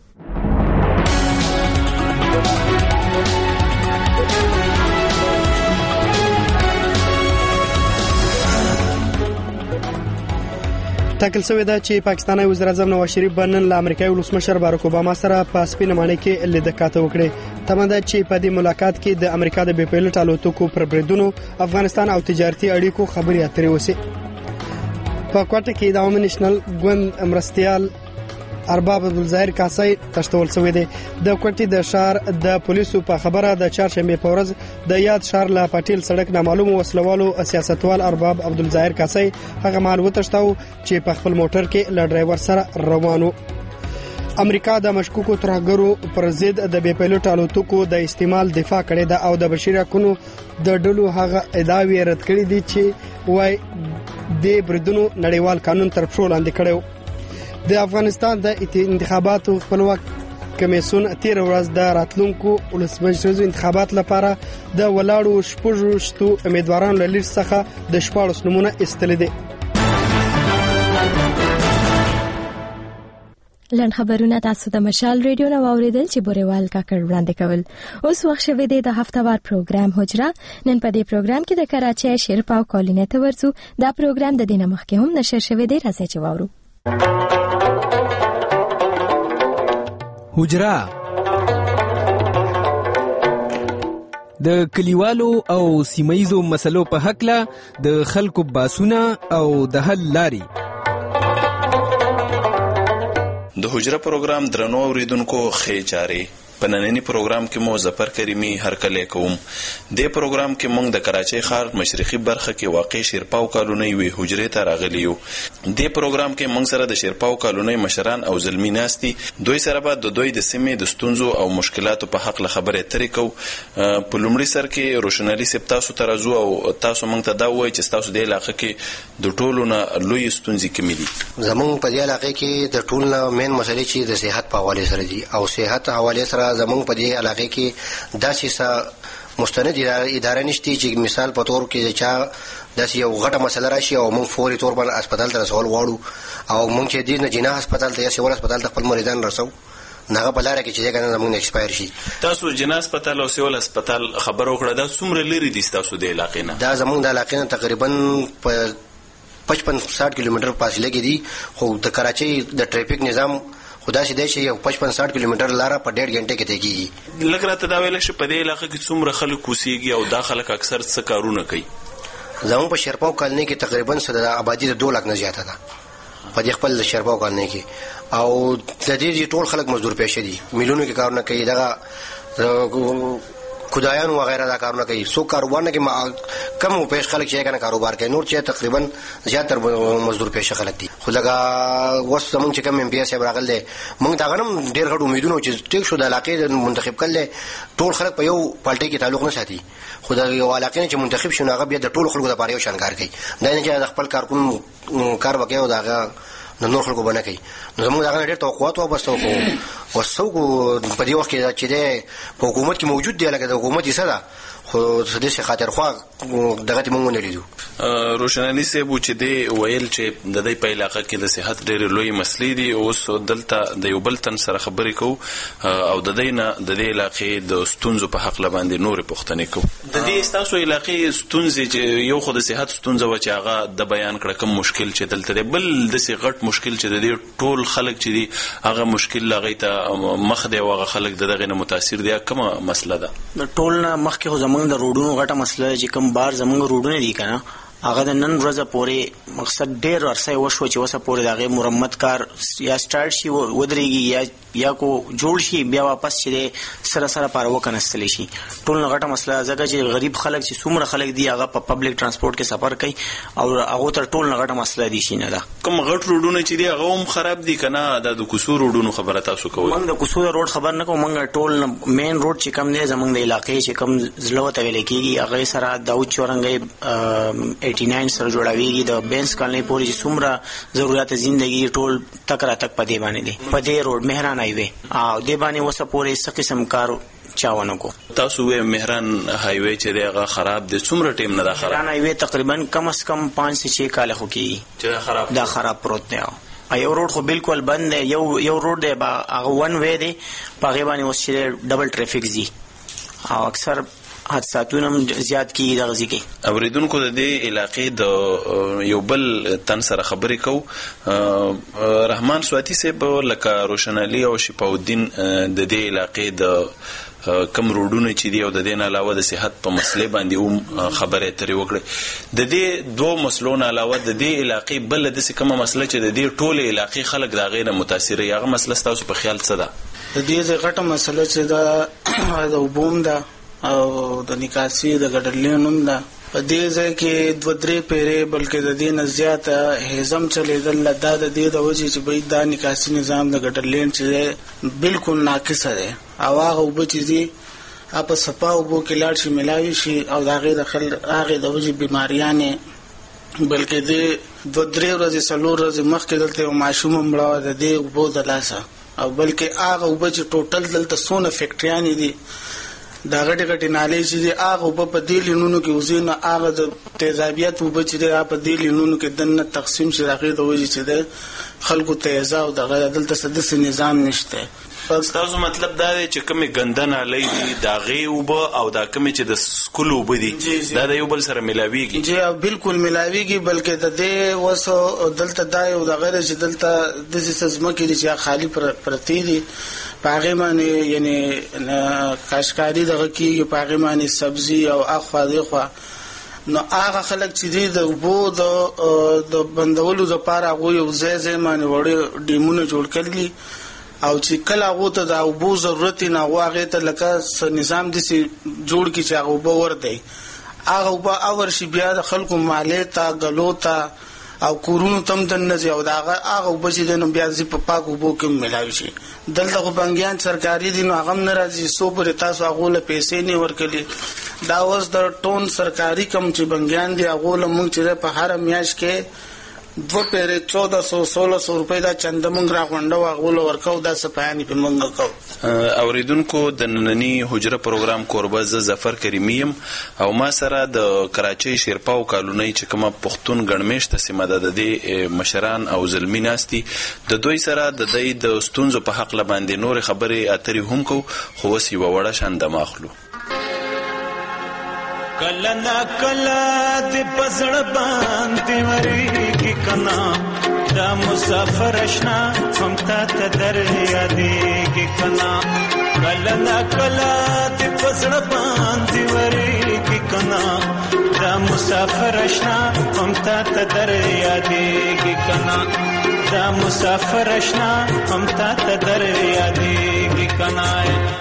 ټاکل شوې ده چې پاکستاني وزیر اعظم نواز شریف بنن له امریکایي ولسمشر باراک اوباما سره په سپینه ماڼۍ کې لیدکاته وکړي. تمه ده چې په دې ملاقات کې د امریکا د بې پیلوټ الوتکو پر بریدونو افغانستان او تجارتي اړیکو خبرې اترې وشي. په کوټه کې د عوامي نېشنل ګوند مرستيال ارباب عبدالظاهر کاسای تشتول شوې ده. د کوټې د شهر د پولیسو په خبره د چهارشنبه په ورځ د یاد شهر له پټیل سړک نامعلوم وسلوالو سیاستوال ارباب عبدالظاهر کاسای هغه مال وتښتاو چې په خپل موټر کې له ډرایور سره روانو. امریکا د مشکوکو ترهګرو پر ضد د بې پیلوټ الوتکو د استعمال دفاع کړې ده او د بشري حقوقو د ډلو هغه ادعاوې رد کړې دي چې وای د بریدونو نړیوال قانون تر پښو لاندې کړو. د افغانستان د انتخاباتو خپلواک کمیسیون تیر ورځ د راتلونکو ولسمشرزو انتخابات لپاره د ولاړو شپږو شتو امیدوارانو له لیست څخه د شپاړس نمونه ایستل دي. لاند خبرونه تاسو د مشال ریډیو نو اوریدل چې بوریوال کا کړ وړاندې کول. اوس وخت شوه دی د هفتهوار پروګرام حجره. نن په دې پروګرام کې د کراچۍ شیرپا او کولینه ته ورسو. دا پروګرام د دینه مخکې هم نشر شوی دی. راځي چې واورو. حجره د کلیوالو او سیمایزو مسلو په حق له د خلکو باسونه او د حل لاري. د حجره پروګرام درنو اوریدونکو خې چاري په نننی پروګرام کې مو ظفر کریمی هرکلی کوم. د پروګرام کې موږ د کراچۍ ښار مشرقي برخه کې واقع شیرپاو کالونی وی حجره ته راغلی یو. د پروګرام کې موږ سره د شیرپاو کالونی مشران او زلمی ناستي دوی سره به د دوی د سیمې د ستونزو او مشکلاتو په حق له خبرې ترې کو. په لومړي سر کې روشنالي سپ تاسو ته راځو او تاسو موږ ته دا وایي چې تاسو د علاقې کې د ټولو نه لوی ستونزې کومې دي. زموږ په دې علاقې کې د ټولو نه مین مسلې چې د صحت په حواله سره دي او صحت حواله سره زموږ په دې علاقې کې داسې څه مستند اداره نشته چې مثال په تور کې چې داسې یو غټه مسله راشي او موږ فوري تور باندې هسپتال ته رسول غواړو او موږ چې دې نه جناه هسپتال ته یا سیول هسپتال ته خپل مریضان رسو ناغه بلاره کې چې څنګه زموږ ایکسپایر شي. تاسو جناه هسپتال او سیول هسپتال خبر وکړه دا څومره لري دي تاسو د علاقې نه؟ دا زموږ د علاقې نه تقریبا په پچپن ساठ کیلومتر فاصله کې دي خو د کراچۍ د ټریفیک نظام خدا سي دی چې یو پچپن ساठ کیلومتر لاره په ډېر غنټه کې تېږي. لکه راته دا ویل شي په دې علاقې کې څومره خلک اوسېږي او دا خلک اکثر څه کارونه کوي؟ زموږ په شیرپاو کالنۍ کې تقریبا د آبادی د دوه لک نه زیاته ده په دې خپل شیرپاو کالنۍ کې او د دې ټول خلک مزدور پیشه دي میلیونو کې کارونه کوي دغه خدایان وغیرہ دا کارونه کوي. سو کاروبار نه کې کم او پیش خلک چې کنه کاروبار کوي نور چې تقریبا زیاتره مزدور پیشه خلک دي. خو لګه وس زمونږ چې کم ایم پی اس راغل دي موږ دا غنم ډیر غټ امیدونه چې ټیک شو د علاقې منتخب کړل ټول خلک په یو پالټي کې تعلق نه ساتي خو دا یو علاقې چې منتخب شونه هغه بیا د ټول خلکو لپاره یو شانګار کوي دا نه چې خپل کارکون کار وکړي او دا نو نور خلکو باندې کوي. نو موږ دا غوډه توقعات و بس توقع وسو په دې وخت کې چې د حکومت کې موجود دی لکه د حکومت یې سره خو د دې خاطر خو دغه موږ نه لیدو. روشنالي سیبو چې دی ویل چې د دې په علاقه کې د صحت ډېر لوی مسلې دي اوس دلته د یو بل تن سره خبرې کوو او د دې نه د دې علاقې د ستونزو په حق لباندې نور پوښتنې کوو. د دې تاسو علاقې ستونزې چې یو خو د صحت ستونزه و چې هغه د بیان کړه کوم مشکل چې دلته دی بل د سي غټ مشکل چې د دې ټول خلک چې دي هغه مشکل لغې ته مخ دی او هغه خلک دغه نه متاثر دي کومه مسله ده؟ ټول نه مخکې خو زمونږ د روډونو غټه مسله چې کوم بار زمونږ روډونه دي کنه هغه د نن ورځې پورې مقصد ډېر ورسې وشو چې وسه پورې دغه مرمت کار یا سٹارټ شي ودرېږي یا یا کو جوړ شي بیا واپس چې سره سره پاره وکنستلی شي. ټول نه غټه مسله ځکه چې غریب خلک چې څومره خلک دی هغه په پبلک ترانسپورت کې سفر کوي او هغه تر ټول نه غټه مسله دي شي نه ده. کوم غټ روډونه چې دی هغه هم خراب دي کنه د کوسو روډونو خبره تاسو کوئ؟ موږ د کوسو روډ خبر نه کوم، موږ ټول مین روډ چې کم دی زمونږ د علاقې چې کم زلوه ته ویل کېږي هغه سره داود چورنګي اسی سره جوړاویږي د بینس کالنۍ پورې چې څومره ضرورت زندگی ټول تک را تک پدې باندې دی په دې روډ مهران هایوي او دې باندې وسه پورې څه قسم کار چاونه کو. تاسو وې مهران هایوي چې دغه خراب دي څومره ټیم نه دا خراب؟ مهران هایوي تقریبا کم از کم پانچ سے چھ کال خو کېږي چې خراب دا خراب پروت دی. یو روډ خو بالکل بند دی، یو یو روډ دی هغه ون وی دی په هغې باندې اوس چې ډبل ټریفک ځي او اکثر حادثاتونه هم زیات کېږي دغه ځای کې. اورېدونکو د دې علاقې د یو بل تن سره خبرې کوو. رحمان سواتی صاحب لکه روشنالي او شفاءالدین د دې علاقې د کم روډونه چې دی او د دې نه علاوه د صحت په مسلې باندې هم خبرې اترې وکړې. د دې دوه مسلو نه علاوه د دې علاقې بل داسې کومه مسله چې د دې ټولې علاقې خلک د هغې نه متاثره وي، هغه مسله ستاسو په خیال څه ده؟ د دې ځای غټه مسله چې ده د اوبو هم ده او د نکاسي د ګډرلین هم ده. په دې ځای کې دوه درې پیرې بلکې د دې نه زیاته هیزم چلیدل دا د دې د وجې چې باید دا نکاسي نظام د ګډرلین چې بالکل ناقصه دی او هغه اوبه چې دي په صفا اوبو کې لاړ شي ملاوي شي او د هغې د خل هغې د وجې بیماریانې بلکې دې دوه درې ورځې څلور ورځې مخکې دلته یو ماشوم هم مړه د دې اوبو د لاسه او بلکې هغه اوبه چې ټوټل دلته څونه فیکټریانې دي دا غټي غټي نالې چې دي هغه اوبه په دې لینونو کې وځي نه هغه د تیزابیت اوبه چې دي په دې لینونو کې دننه تقسیم شي د هغې د وجې چې دی خلکو تیزه او دغه دلته څه داسې نظام نشته. تاسو مطلب دا دی چې کومې ګنده نالۍ دي د هغې اوبه او دا کومې چې د سکلو اوبه دي دا د یو بل سره ملاویږي؟ جی بالکل ملاویږي بلکې د دې اوس دلته دا یو دغه دی چې دلته داسې څه ځمکې دي چې خالي پرتې دي په هغې باندې یعنې کاشکاري دغه کېږي په هغې باندې سبزي او اخوا دېخوا نو هغه خلک چې دي د اوبو د بندولو دپاره هغوی یو ځای ځای باندې وړې ډیمونه جوړ کړي او چې کله هغو ته د اوبو ضرورت وي نو هغو هغې ته لکه څه نظام داسې جوړ کړي چې هغه اوبه ورته هغه اوبه اور شي بیا د خلکو مالې ته ګلو ته او کورونو ته هم دننه ځي او د هغه هغه اوبه چې دی نو بیا ځي په پاک اوبو کې هم ملاوي شي. دلته خو بنګیان سرکاري دي نو هغه هم نه راځي څو پورې تاسو هغو له پیسې نه ورکړي. دا اوس د ټون سرکاري کم چې بنګیان دي هغو له مونږ چې په هره میاشت کې دوه پیرې چودہ سو سولہ سو روپۍ دا چنده مونږ راغونډو هغو له ورکوو دا صفایانې پې مونږ کوو. اوریدونکو د ننني حجره پروګرام کوربه زه ظفر کریمي یم او ما سره د کراچۍ شیرپاو کالونۍ چې کومه پښتون ګڼمېشته سیمه ده د دې مشران او زلمي ناست دي د دوی سره د دوی د ستونزو په هکله باندې نورې خبرې اترې هم کوو خو اوس یوه وړه شان دمه اخلو. کله نا کله د پزړه باندې ورېږي کنا دا مسافر اشنا هم تا ته در یادېږي کنا کله نا کله د پزړه باندې ورېږي کنا دا مسافر اشنا هم تا ته در یادېږي کنا دا مسافر اشنا هم تا ته در یادېږي کنا.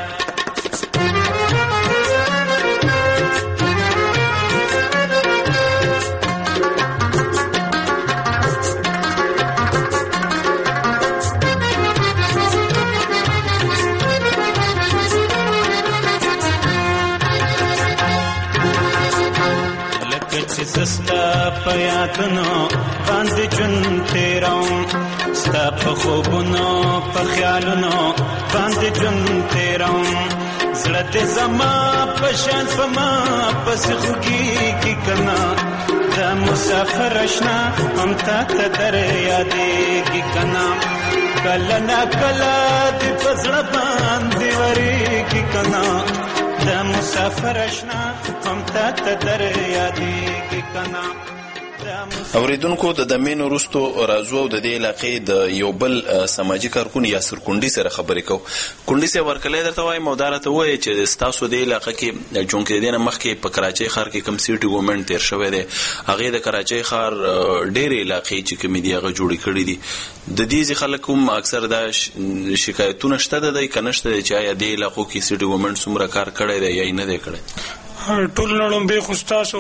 سستا په یادونو باندې ژوند تېروم ستا په خوبونو په خیالونو باندې ژوند تېروم زړه دې زما په شان په ما پسې خوږېږي کنا دا مسافر اشنا هم تا ته در یادېږي کنا کله نا کله دې په زړه باندې ورېږي کنا دا مسافر اشنا هم تا ته در یادېږي کنا اوریدونکو د دمین وروستو راځو او د دې علاقې د یو بل سماجي کارکون یاسر کونډي سره خبرې کوو. کونډي سره ورکلې درته وایم او دا راته وایي چې ستاسو د علاقې کې چونکې د دې نه مخکې په کراچۍ ښار کې کوم سیټي ګورنمنټ تیر شوی دی هغې د کراچۍ ښار ډېرې علاقې چې کومې دي هغه جوړې کړي دي. د دې خلک هم اکثر دا شکایتونه شته د دی که نشته دی چې آیا دې علاقو کې سیټي ګورنمنټ څومره کار کړی دی یا یې نه دی کړی؟ ټول نړومبې خو ستاسو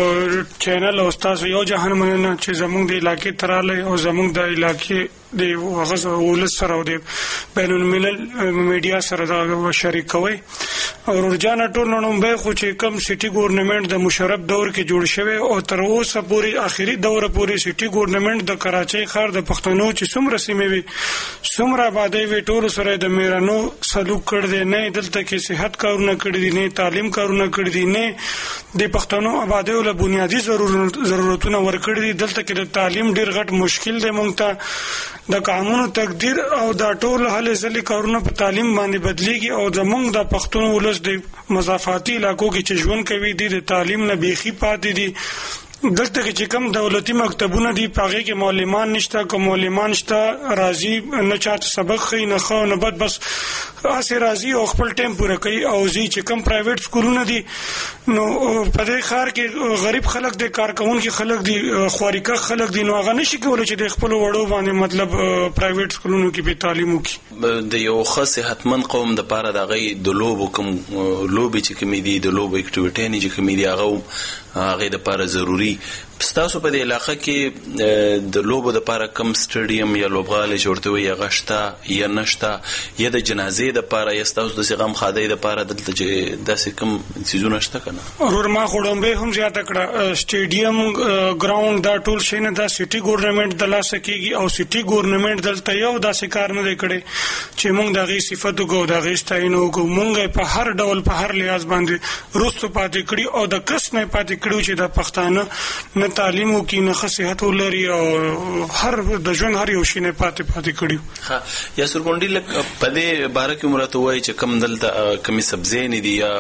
چینل او ستاسو یو جهان مننه چې زموږ د علاقې ته راغلی او زموږ د علاقې د هغه ولس سره او د بین الملل میډیا سره دا شریک کوئ. او ورجانه ټول نړومبې خو چې کوم سیټي ګورنمنټ د مشرف دور کې جوړ شوی او تر اوسه پورې آخري دوره پورې سیټي ګورنمنټ د کراچۍ ښار د پښتنو چې څومره سیمې وي څومره آبادۍ وي ټولو سره د میرانو سلوک کړی دی. نه دلته کې صحت کارونه کړي دي نه تعلیم کارونه کړي دي نه د پښتنو آبادیو له بنیادي ضرورتونه ورکړي دي. دلته کې د تعلیم ډېر غټ مشکل دی. موږ ته د قانون تقدیر او دا ټول هلې ځلې کارونه په تعلیم باندې بدلیږي او زموږ د پښتون ولس د مضافاتي علاقو کې چې ژوند کوي دي د تعلیم نه بیخي پاتې دي. دلته کې چې کوم دولتي مکتبونه دي په هغې کې معلمان نشته. که معلمان شته راځي نه چاته سبق ښیي نه ښه نه بد بس هسې راځي او خپل ټایم پوره کوي او ځي. چې کوم پرایویټ سکولونه دي نو په دې ښار کې غریب خلک دي کارکوونکي خلک دي خواریکه خلک دي نو هغه نشي کولی چې د خپلو وړو باندې مطلب پرایویټ سکولونو کې به تعلیم وکړي. د یو ښه صحتمند قوم دپاره د هغوی د لوبو کوم لوبې چې کومې دي د لوبو اکټیویټیانې چې کومې دي هغه هغې دپاره ضروري. ستاسو په دې علاقه کې د لوبو دپاره کوم سټیډیم یا لوبغالۍ چې ورته وایي هغه شته یا نشته یا د جنازې دپاره یا ستاسو داسې غمخادۍ دپاره دلته چې داسې کوم څیزونه شته که نه؟ ورور ما خو ډومبۍ هم زیاته کړه. سټیډیم ګراونډ دا ټول شی نه دا سیټي ګورنمنټ د لاسه کېږي او سیټي ګورنمنټ دلته یو داسې کار نه دی کړی چې موږ د هغې صفت وکړو د هغې ستاینه وکړو. موږ یې په هر ډول په هر لحاظ باندې وروستو پاتې کړي او د کس نه یې پاتې کړي چې د پښتانه نه تعلیم وکړي نه ښه صحت ولري او هر د ژوند هر یو شي نه پاتې پاتې کړي. یاسر کونډي لږ په دې باره کې مو راته ووایي چې کوم دلته کومې سبزیانې دي یا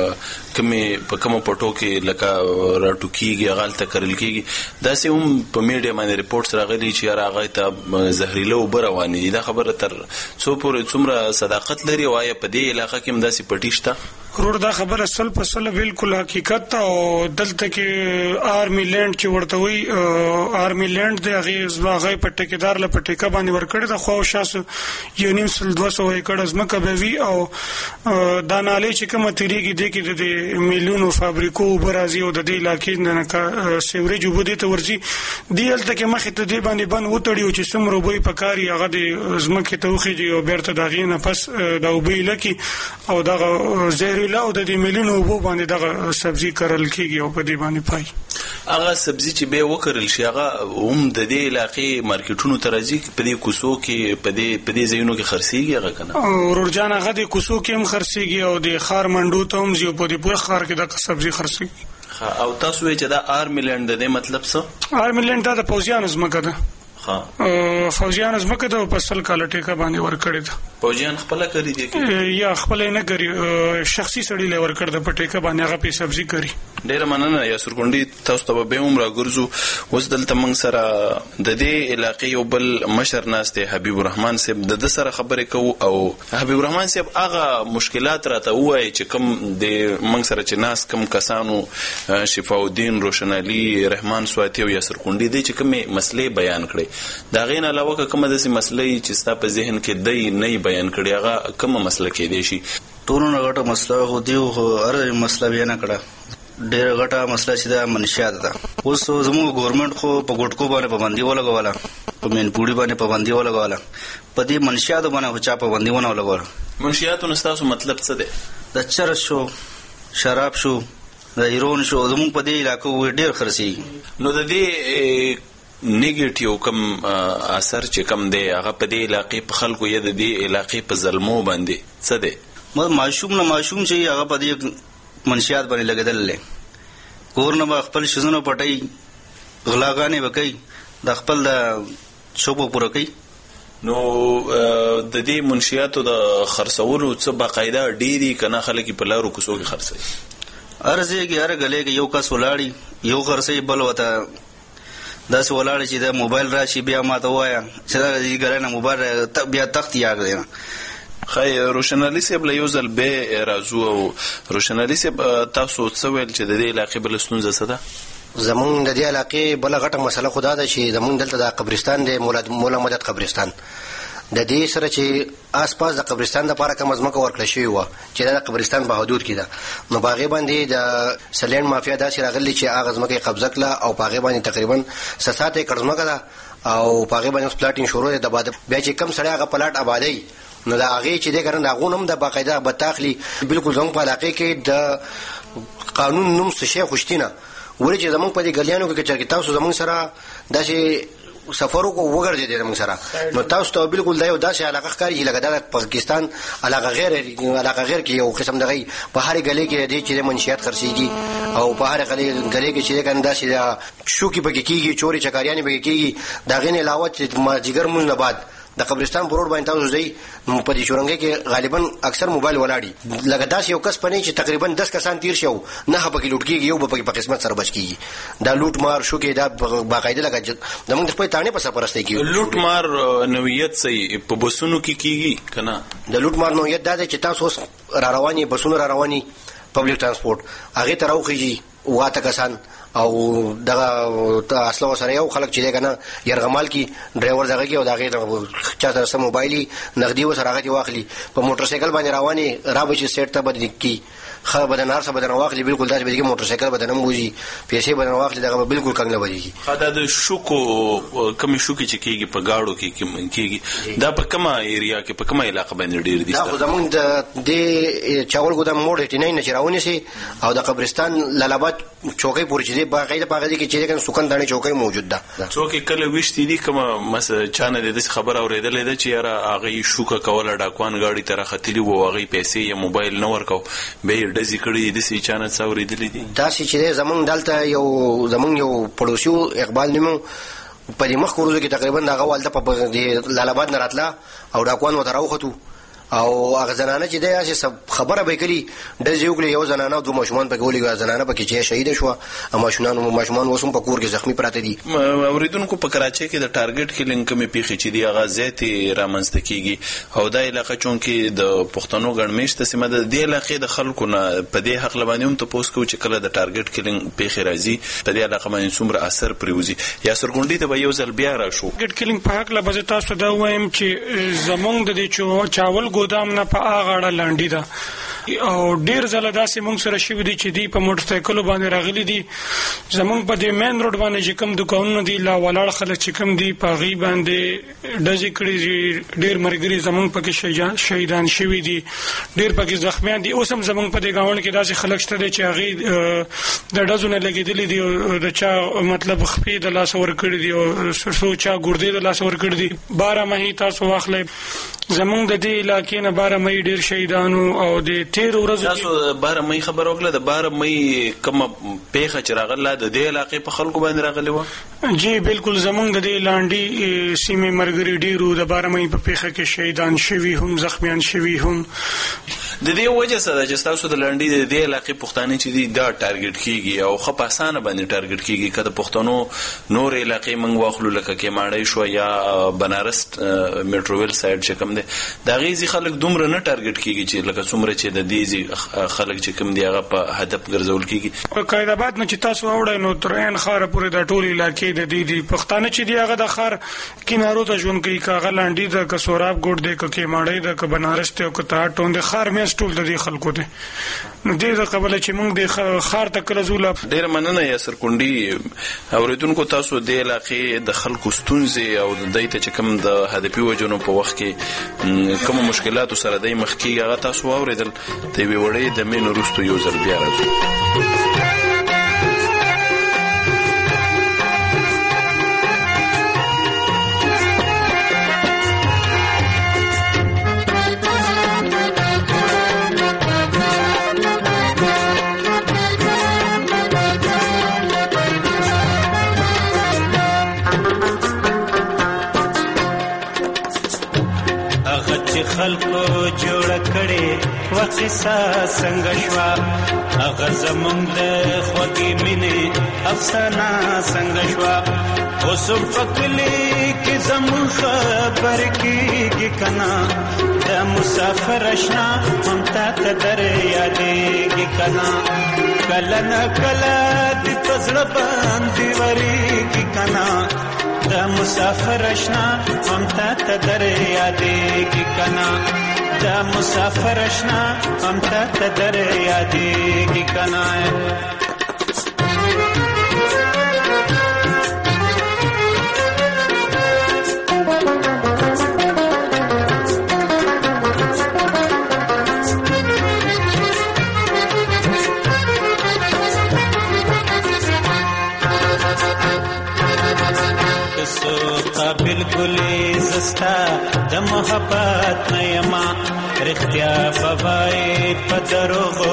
کومې په کومو پټو کې لکه راټوکېږي هغه هلته کرل کېږي داسې هم په میډیا باندې ریپورټس راغلي چې یاره هغوی ته زهریله اوبه روانې دي. دا خبره تر څو پورې څومره صداقت لري او آیا په دې علاقه کې هم داسې پټي شته؟ ورور دا خبره سل په سل بالکل حقیقت ته او دلته کې آرمي لینډ چې ورته وایي آرمي لینډ دی هغې هغه په ټیکېدار له په ټیکه باندې ورکړې ده خوا او شا یو نیم سل دوه سوه ایکړه ځمکه به وي او دا نالۍ چې کومه تېرېږي دې کې د دې میلیونو فابریکو اوبه راځي او د دې علاقې نه سیوریج اوبه دې ته ورځي. دې هلته کې مخې ته دې باندې بند وتړي او چې څومره اوبه یې پکار وي هغه د ځمکې ته وخېږي او بېرته د هغې نه پس دا اوبه یې لکي او دغه زهریله او د دې میلیونو اوبو باندې دغه سبزي کرل کېږي او په دې باندې پای هغه سبزي چې بیا وکرل شي هغه هم د دې علاقې مارکیټونو ته راځي په دې کوڅو کې په دې په دې ځایونو کې خرڅېږي هغه که نه؟ ورور جان هغه د کوڅو کې هم خرڅېږي او د ښار منډو ته هم ځي او په دې پوره ښار کې دغه سبزي خرڅېږي. او تاسو وایئ چې دا آرمي لینډ د دې مطلب څه؟ آرمي لینډ دا د پوځیانو ځمکه ده. فوجیان ځمکه ده او په سل کاله ټیکه باندې ورکړې ده. فوجیان خپله کړي دي یا خپله یې نه کړي شخصي سړي له ورکړ ده په ټیکه باندې هغه پې سبزي کړي. ډېره مننه یاسر کونډي تاسو ته به بیا هم راګرځو. اوس دلته موږ سره د دې علاقې یو بل مشر ناست دی حبیب الرحمن صاحب د ده سره خبرې کوو او حبیب الرحمن صاحب هغه مشکلات راته ووایي چې کوم د موږ سره چې ناست کوم کسانو شفاء الدین روشن علي رحمان سواتی او یاسر کونډي دی چې کومې مسلې بیان کړئ د هغې نه علاوه که کومه داسې مسله چې ستا په ذهن کې دی نه یې بیان کړې هغه کومه مسله کیدی شي؟ ټولو نه غټه مسله خو دی خو هر مسله بیانه کړه. ډېره غټه مسله چې ده منشیات ده. اوس زموږ ګورنمنټ خو په ګوټکو باندې پابندي ولګوله په مین پوړي باندې پابندي ولګوله په دې منشیاتو باندې خو چا پابندي ونه ولګوله. منشیاتو نه ستاسو مطلب څه دی؟ د چرس شو شراب شو د هیروین شو زموږ په دې علاقو ډېر خرڅېږي. نو د دې نیگیټیو کم اثر چې کم دی هغه په دې علاقې په خلکو یا د دې علاقې په ظلمو باندې څه دی؟ ماشوم نه ماشوم چې هغه په دې منشیات باندې لګېدل دی. کور نه به خپل شیزونه پټوي غلاګانې به کوي د خپل د شوقو پوره کوي. نو د دې منشیاتو د خرڅولو څه باقاعده ډېري که نه خلک یې په لارو کوڅو کې خرڅوي؟ هر ځای کې هر ګلۍ کې یو کس ولاړي یو خرڅوي بل ورته داسې ولاړ چې د موبایل راشي بیا ما ته ووایه چې دا دې ګرای نه موبایل بیا تخت یاد دی نه. خی روشنالي صاحب له یو ځل بیا راځو او روشنالي صاحب تاسو څه ویل چې د دې علاقې بله ستونزه څه ده؟ زمونږ د دې علاقې بله غټه مسله خو دا ده چې زمونږ دلته د قبرستان دی مولا مدد قبرستان د دې سره چې آس پاس د قبرستان دپاره کومه ځمکه ورکړه شوې وه چې دا د قبرستان په حدود کې ده، نو په هغې باندې د سلینډ مافیا داسې راغلي چې هغه ځمکه یې قبضه کړه او په هغې باندې تقریبا څه سات ایکړ ځمکه ده او په هغې باندې اوس پلاټینګ شروع دی د باده. بیا چې کم سړی هغه پلاټ آبادوي نو د هغې چې دی که نه د هغو نه هم د باقاعده بتاخلي. بلکل زموږ په علاقې کې د قانون نوم څه شی خوشتي نه ولې چې زموږ په دې ګلیانو کې که چېرې تاسو زموږ سره داسې سفر وکړو وګرځېدی زموږ سره نو تاسو ته بالکل دا یو داسې علاقه ښکاري چې لکه دا د پاکستان علاقه غیر علاقه غیر کې یو قسم دغه په هرې ګلې کې دی چې د منشیات خرڅېږي او په هرې ګلې کې چې دی که نه داسې شوکې پکې کېږي چورې چکاریانې پکې کېږي د هغې نه علاوه چې مازدیګر لمونځ نه بعد د قبرستان په روډ باندې تاسو ځئ نو په دې شورنګۍ کې غالبا اکثر موبایل ولاړي لکه داسې یو کس پنی چې تقریبا دس کسان تیر شو نه پکې لوټ کېږي یو به پکې په قسمت سره بچ کېږي. دا لوټ مار شو کې دا باقاعده لکه زموږ د خپل تانې په سرپرستۍ کې لوټ مار نوعیت صحیح په بسونو کې کېږي که نه؟ د لوټ مار نوعیت دا دی چې تاسو اوس را رواني بسونه را رواني پبلک ترانسپورټ هغې ته راوخیږي واته کسان او دغه اصله سره یو خلک چې دی که نه یرغمال کی ډرایور دغه کې او د هغې چا سره څه موبایل نغدي ورسره هغه دې واخلي په موټر سایکل باندې روانې را به چې سیټ ته به کي ښه بدن هر څه بدن واخلي بالکل داسې به کېږي موټر سایکل بدن هم بوځي پیسې بدن واخلي دغه به بالکل کنګ نه بدېږي. ښه دا د شوکو کمې شوکې چې کېږي په ګاړو کې کېږي دا په کومه ایریا کې په کومه علاقه باندې ډېر دي؟ دا خو زمونږ د دې چاول ګودام موډ ایټي ناین نه چې راونیسي او د قبرستان لالاباد چوکۍ پورې چې دی باقاعده په هغې کې چې دی که نه سکن دانې چوکۍ موجود ده. څوک یې کله ویشتي دي کومه مثلا چا نه دی داسې خبره اورېدلې ده چې یاره هغې شوکه کوله ډاکوان ګاډي ته راختلي وو هغې پیسې یا موبایل نه ورکو بیا یې ډزې کړي دي داسې چا نه څه اورېدلي دي؟ داسې چې دی زمونږ دلته یو زمونږ یو پړوسي و اقبال نوم په دې مخکې ورځو کې تقریبا د هغه والده په لالاباد نه راتله او ډاکوان ورته راوختو او هغه زنانه چې دی هسې خبره به یې کړي ډزې وکړي یو زنانه او دوه ماشومان پکې ولېږه زنانه پکې چې شهیده شوه او ماشومان اوس هم په کور کې زخمي پراته دي. اورېدونکو په کراچۍ کې د ټارګټ کلینګ کومې پیښې چې دي هغه زیاتې رامنځته کېږي او دا علاقه چونکې د پښتنو ګڼ مېشته سیمه ده دې علاقې د خلکو نه په دې هکله باندې هم تپوس کوو چې کله د ټارګټ کلینګ پیښې راځي په دې علاقه باندې څومره اثر پرېوځي. یاسر ګونډي ته به یو ځل بیا راشو. ټارګټ کلینګ په هکله به زه تاسو ته دا ووایم چې زمونږ د دې چاول ګودام نه په غاړه لانډي ده او ډیر ځله داسې مونږ سره شوي دي چې دی په موټر سایکلو باندې راغلي دي زمونږ په دې مین روډ باندې چې کوم دوکانونه دي لا ولاړ خلک چې کوم دي په هغې باندې ډزې کړي دي ډېر ملګري زمونږ پکې شهیدان شوي دي ډېر پکې زخمیان دي. اوس هم زمونږ په دې ګاونډ کې داسې خلک شته دی چې هغې د ډزو نه لګېدلي دي او د چا مطلب خپې د لاسه ورکړي دي او څو چا ګردې د لاسه ورکړي دي. باره مهي تاسو واخلئ زمونږ د دې علاقې نه باره مهي ډېر شهیدانو او د تیرو ورځو تاسو باره مهي خبره وکړه د باره مهي کومه پیښه چې راغله د دې علاقې په خلکو باندې راغلې وه؟ جی بالکل زمونږ د دې لانډي سیمې ملګري ډېرو د باره مهي په پیښه کې شهیدان شوي هم زخمیان شوي هم. د دې وجه څه ده چې ستاسو د لانډي د دې علاقې پښتانه چې دي دا ټارګټ کېږي او ښه په اسانه باندې ټارګټ کېږي که د پښتنو نور علاقې موږ واخلو لکه کیماړی شوه یا بنارس میټروویل سایډ چې کوم دی د هغې ځي خلک دومره نه ټارګټ کېږي چې لکه څومره چې د دې ځي خلک چې کوم دي هغه په هدف ګرځول کېږي. قایدآباد نه چې تاسو واوړئ نو تر عین ښاره پورې دا ټولې علاقې د دې دي پښتانه چې دي هغه د ښار کنارو ته ژوند کوي که هغه لانډي ده که سوراب ګوټ دی که کیماړی ده که بنارس دی او که تاټون دی ښار مینځ ټول د دې خلکو دی. نو دې د قبله چې موږ د ښار ته کله ځو ډېره مننه یاسر کونډي. اورېدونکو تاسو دې علاقې د خلکو ستونزې او د دوی ته چې کوم د هدفي وجنو په وخت کې کومو مشکلاتو سره دی مخ کېږي هغه تاسو واورېدل. د یوې وړې دمې نه وروسته یو ځل بیا راځو. خلکو جوړ کړ کړې وقصه څنګه شوا هغه زمونږ د خوږې مینې افسانه څنګه شوا اوس په کلي کې زمونږ خبر کېږي کنه د مسافر اشنا هم تا ته در یادېږي کنه کله نه کله دې په زړه باندې ورېږي کنه د مسافر اشنا هم تا ته در یادېږي کنه د مسافر اشنا هم تا ته در یادېږي کنه بالکل زستا د محبت نه یما رښتیا بوای په دروغو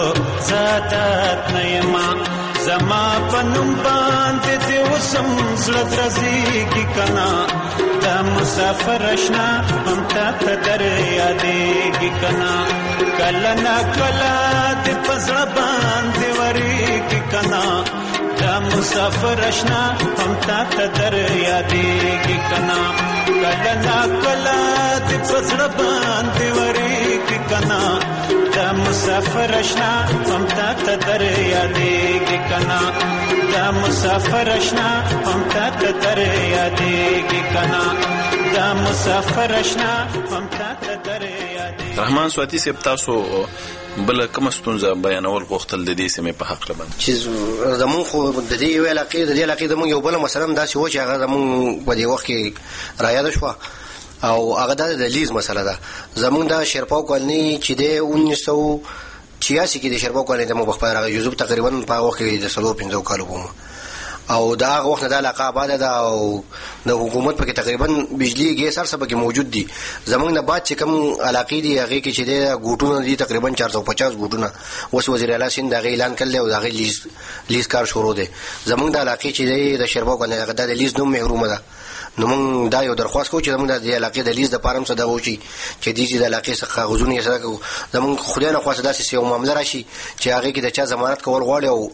ساتات نه یما زما په نوم باندې دې وسم زړه درځيږي کنه د مسافر اشنا هم تا ته در یادېږي کنه کله نه کله دې په زړه باندې ورېږي کنه د مسافر اشنا هم تا ته در یادېږي کنه کله نا کله دې په زړه باندې ورېږي کنه د مسافر اشنا هم تا ته در یادېږي کنه د مسافر اشنا هم تا ته در یادېږي کنه د مسافر اشنا هم تا ته در یادېږي. رحمان سواتی صاحب تاسو بل کوم ستونزه بیانول غوښتل د دې سیمې په حق لبند چې زمون خو د دې یو علاقې د دې علاقې زمون یو بل مسله داسې و چې هغه زمون په دې وخت کې راياد شو او هغه د لیز مسله ده زمون د شرپاو کولنی چې د انیس سو چھیاسی کې د شرپاو کولنی د مخبر هغه یوزب تقریبا په وخت کې د سلو پنځو کالو بوم او دا هغه وخت د علاقه آباد ده او د حکومت په کې تقریبا بجلی ګیس هر څه پکې موجود دي زمونږ نه بعد چې کوم علاقې دي هغه کې چې د ګوټونو دي تقریبا چار سو پچاس ګوټونه اوس وزیر اعلی سیند هغه اعلان کړل او هغه لیز لیز کار شروع دی زمونږ د علاقې چې د شربو کنه هغه د لیز نوم محرومه ده نو موږ دا یو درخواست کوو چې زمونږ د علاقې د لیز د پارم څخه دا وشي چې د دې علاقې څخه کاغذونه یې سره زمونږ خدای نه خواسته داسې یو معاملې راشي چې هغه کې د چا ضمانت کول غواړي او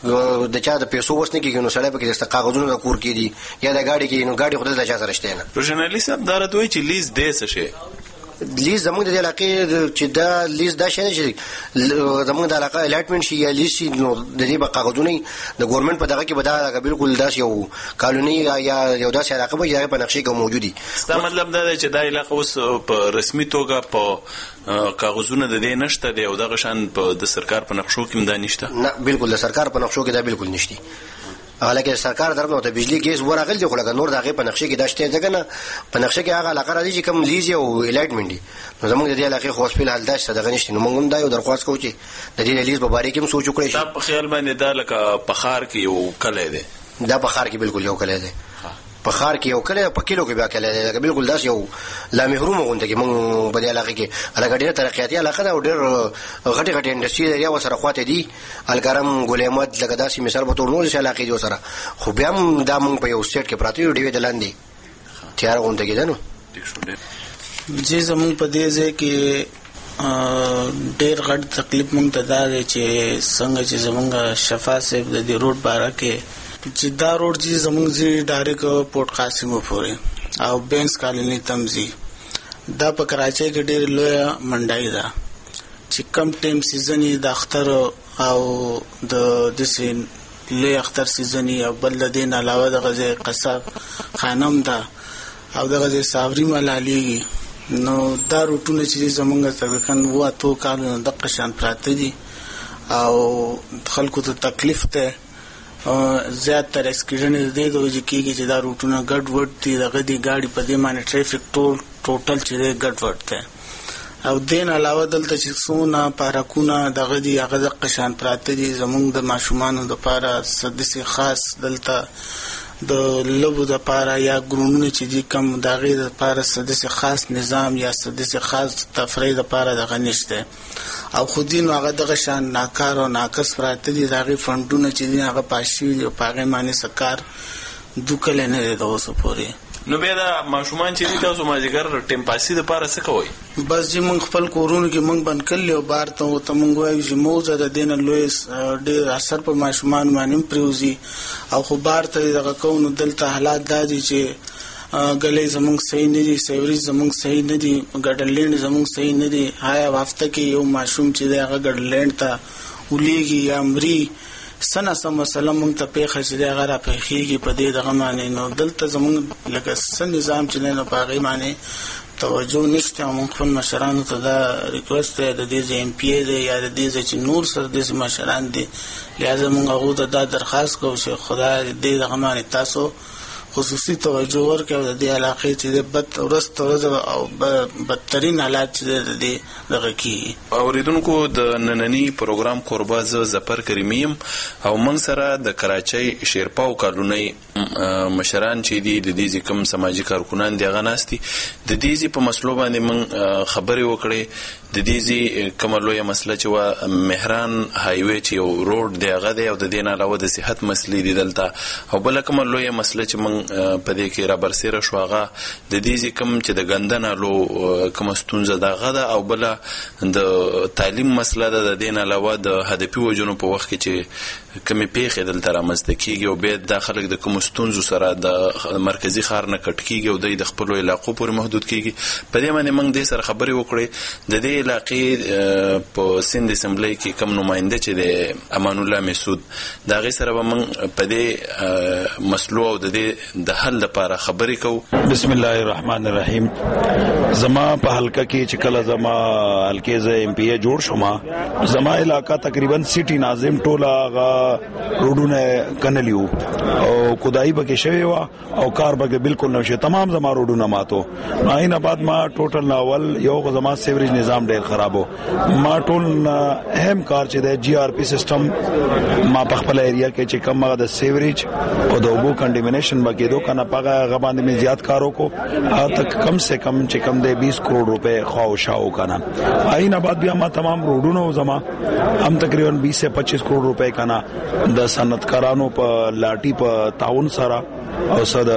د چا د پیسو وسنه کې نو سړی پکې د کاغذونو د کور کې دي یا د گاډي کې نو گاډي خدای د چا سره شته نه روشنالي صاحب دا راځي چې لیز دې څه شي لیز زموږ د علاقې چې دا لیز دا شي چې زموږ د علاقې الاټمنټ شي یا لیز نو د دې په کاغذونه د ګورنمنت په دغه کې بدا بالکل داس یو قانوني یا یو داسې علاقه به یا په نقشې کې موجودي دا مطلب دا دی چې دا علاقه اوس په رسمي توګه په کاغذونه د دې نشته دی او دغه شان په د سرکار په نقشو کې دا نشته نه بالکل د سرکار په نقشو کې دا بالکل نشته حالکه سرکار درنه ته بجلی ګیس ورغل دی خو لګ نور دغه په نقشې کې داشته ځکه نه په نقشې کې هغه علاقه راځي چې کوم لیز او الاټمنټ دي نو زموږ د دې علاقې خو خپل حل داشته دغه نشته نو موږ دا یو درخواست کوو چې د دې لیز په باره کې هم سوچ وکړئ دا په خیال باندې دا لکه په خار کې یو کله دی دا په خار کې بالکل یو کله دی په خار کې یو کله په کیلو کې بیا کله دی بالکل داس یو لا محروم غونډه کې موږ په دې علاقې کې علاقه ډېره ترقیاتي علاقه ده او ډېر غټي غټي انډستری ایریا وسره خواته دي الکرم ګل احمد لکه داسې مثال په تور نور علاقې دي وسره خو بیا هم دا موږ په یو سټیټ کې پراته یو ډیوی دلاندې تیار غونډه کې ده نو جی زموږ په دې ځای کې ډېر غټ تکلیف مونږ ته دا دی چې څنګه چې زمونږ شفا صاحب د دې روډ باره کې چې دا روډ چې زمونږ زی ډایرک پورت قاسمو پورې او بینس کالونی تمزي دا په کراچۍ کې ډېر لوی منډای ده چې کم ټیم سیزن د اختر او د دسې لوی اختر سیزن او بل دین علاوه د غزه قصاب خانم ده او د غزه ساوري ملالي نو دا روټونه چې زمونږ تقریبا وو تو کالو د قشان پراته دي او خلکو ته تکلیف ته زیات تر اسکیډنه دې دوی کېږي چې دا روټونه ګډ وډ دي دغه دي گاډي په دې باندې ټریفیک ټول ټوټل چې ګډ وډ ده او دین علاوه دلته چې سونه پارکونه دغه دي هغه د قشان پراته دي زمونږ د ماشومانو د لپاره سدسي خاص دلته د لوبو د لپاره یا ګرونونه چې دي کم دغه د لپاره سدسي خاص نظام یا سدسي خاص تفریح د لپاره دغه نشته او خودین هغه دغه شان ناکار او ناقص پراته دي دغه فندونه چې دي هغه پاشي او پاغه معنی سرکار دوکل نه دی اوس پورې نو بیا دا ماشومان چې تاسو مازیګر ټیم پاسي د پاره څه کوي؟ بس چې موږ خپل کورونو کې موږ بند کړل او بار ته وته موږ وایو چې موزه د دین لوی ډېر اثر په ماشومان باندې پریوزي او خو بار ته دغه کوونو دلته حالات دادي چې غلې زمونږ صحیح نه دي، سیوري زمونږ صحیح نه دي، ګډلینډ زمونږ صحیح نه دي. هایا وافته کې یو ماشوم چې دغه ګډلینډ ته ولېږي یا مري سنه سم مسله مونږ ته پیښه چې دغه را پیښیږي په دې دغه معنی نو دلته زمونږ لکه سن نظام چې نه په هغې معنی توجه نشته. مونږ خپل مشرانو ته دا ریکوست دی د دې ایم پی ای دی یا د دې چې نور سره داسې مشران دي، لہذا مونږ هغو ته دا درخواست کوو چې خدای دې دغه معنی تاسو خصوصي توجه ورکړي او د دې علاقې چې د بد ورځ ورځ او بدترین حالات چې د دې دغه کېږي. اوریدونکو د ننني پروګرام کوربه زه ظفر کریمي یم او موږ سره د کراچۍ شیرپاو کالونۍ مشران چې دي د دې کوم سماجي کارکونان دي هغه ناستي د دې په مسلو باندې موږ خبرې وکړې. د دې کومه لویه مسله چې وه مهران هایوې چې یو روډ دی هغه دی او د دې نه علاوه د صحت مسلې دي دلته او بله کومه لویه مسله چې موږ په دې کې رابرسېره شو هغه د دې کوم چې د ګنده نالو کومه ستونزه ده هغه ده او بله د تعلیم مسله ده. د دې نه علاوه د هدفي وجنو په وخت کې چې کومې پیښې دلته رامنځته کېږي او بیا دا خلک د کومو ستونزو سره د مرکزي ښار نه کټ کېږي او دوی د خپلو علاقو پورې محدود کېږي. په دې باندې موږ دې سره خبرې وکړې. د دې علاقې په سند اسمبلی کې کوم نماینده چې د امان الله مسعود د هغې سره به موږ په دې مسلو او د دې د حل لپاره خبرې کوو. بسم الله الرحمن الرحیم. زما په حلقه کې چې کله زما حلقې زه ایم پی ای جوړ شوم زما علاقه تقریبا سیټي ناظم ټوله هغه روډونه کنلی وو او کودای پکې شوی و او کار پکې بالکل نه شي. تمام زما روډونه ماتو. نو اینه بعد ما ټوټل ناول یو زما سیوریج نظام ډېر خرابو. ما ټول اهم کار چې د جی آر پی سیستم ما په خپل ایریا کې چې کوم هغه د سیوریج او د اوبو کنډیمینیشن بکیدو کنه پغه غباندې می زیات کارو کو تک کم سے کم چې کم د بیس کروڑ روپے خواو شاو کنه. اینه بعد بیا ما تمام روډونو زما هم تقریبا بیس سے پچیس کروڑ روپے کنه د صنعتکارانو په لاټي په تعاون سره او صد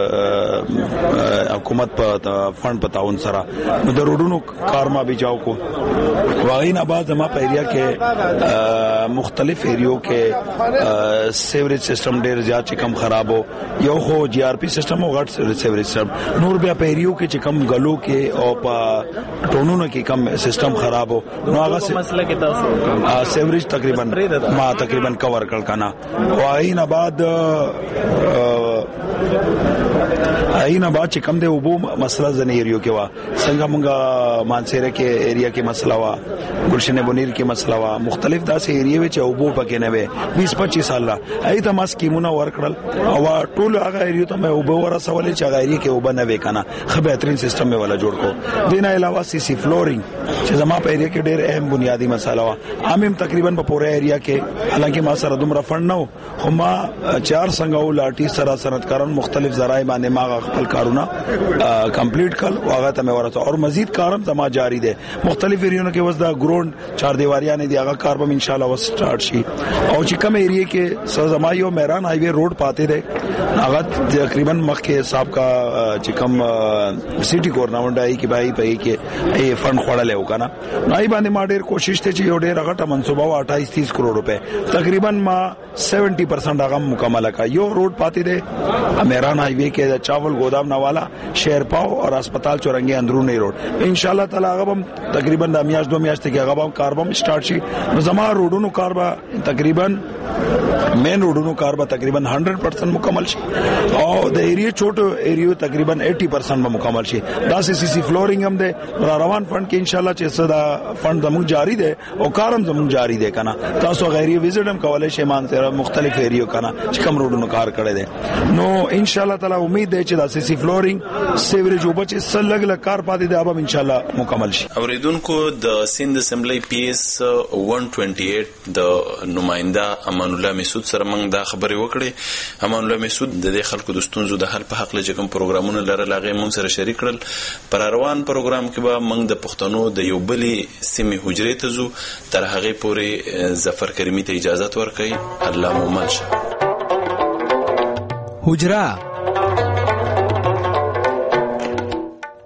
حکومت په فند په تعاون سره نو د روډونو کار ما بچاو کو. واغین آباد زما په ایریا کې مختلف ایریو کې سیوریج سیستم ډیر زیات چې کم خرابو. یو خو جی آر پی سیستم او غټ سیوریج سیستم نور بیا په ایریو کې چې کم غلو کې او په ټونونو کې کم سیستم خرابو. نو هغه مسله کې تاسو سیوریج تقریبا ما تقریبا کور کړ کنه. واغین آباد اینا بعد چې کم دی وبو مسله زنه ایریو کې وا څنګه مونږه مانسیره کې ایریا کې مسله وا ګلشن بنیر کې مسله وا مختلف داسې ایریو چې وبو پکې نه وي بیس پچیس سال لا ایته ما سکیمونه ورکړل او ټول هغه ایریو ته مې وبو ورسولې چې هغه ایریا کې وب نه وي کنه خو بهترین سیستم مې ولا جوړ کو. دینه علاوه سی سی فلورینګ چې زما په ایریا کې ډېر اهم بنیادی مسله وا عامم تقریبا په پوره ایریا کې حالانکه ما سره دومره فند نه خو ما چار څنګه لاټي سره صنعتکاران مختلف ذرایع باندې ما خپل کارونه کمپلیټ کړ او هغه ته مې ورته او مزید کارم زما جاری دی. مختلف ایریونو کې وس دا ګراوند چار دیواریاں نه دی هغه کار به ان شاء الله وس سٹارټ شي. او چې کوم ایریا کې سر زما یو مهران هایوی روډ پاتې دی هغه تقریبا مخکې صاحب کا چې کوم سٹی گورنمنٹ آئی کې بای پای کې ای فند خړلې وکنه نو ای باندې ما ډېر کوشش ته چې یو ډېر غټه منصوبه و اٹھائیس تیس کروڑ روپے تقریبا ما سیونٹی پرسنٹ هغه مکمل کا. یو روډ پاتې دی مهران هایوی کې چاول گودام نوالا شیرپاو اور اسپتال چورنګي اندرونی روډ ان شاء الله تعالی هغه تقریبا د میاش دو میاشتې کې هغه کار به سٹارټ شي. نو زما روډونو کار به تقریبا مین روډونو کار به تقریبا ہنڈریڈ پرسنٹ مکمل شي او د ایریا چوټو ایریو تقریبا ایٹی پرسنٹ به مکمل شي. دا سی سی فلورینګ هم ده را روان فند کې ان شاء الله چې صدا فند زموږ جاری ده او کارم زموږ جاری ده کنه. تاسو غیري وزټ هم کولای شئ مان سره مختلف ایریو کنه چې کوم روډونو کار کړی ده. نو ان شاء الله تعالی امید ده چې دا سی سی فلورینګ سیوریج او بچ سلګ ل کار پاتې ده اب ان شاء الله مکمل شي. اوریدونکو د سند اسمبلی پی اس ایک سو اٹھائیس د نماینده امان الله مسعود سره موږ دا خبرې وکړې. امان الله مسعود د دې خلکو د ستونزو د حل په حق له کوم پروګرامونه لرل هغه موږ سره شریک کړل. پر روان پروګرام کې به موږ د پښتنو د یو بلې سیمې حجرې ته ځو تر هغه پورې ظفر کریمي ته اجازه ورکړئ. الله مو مل شه. حجره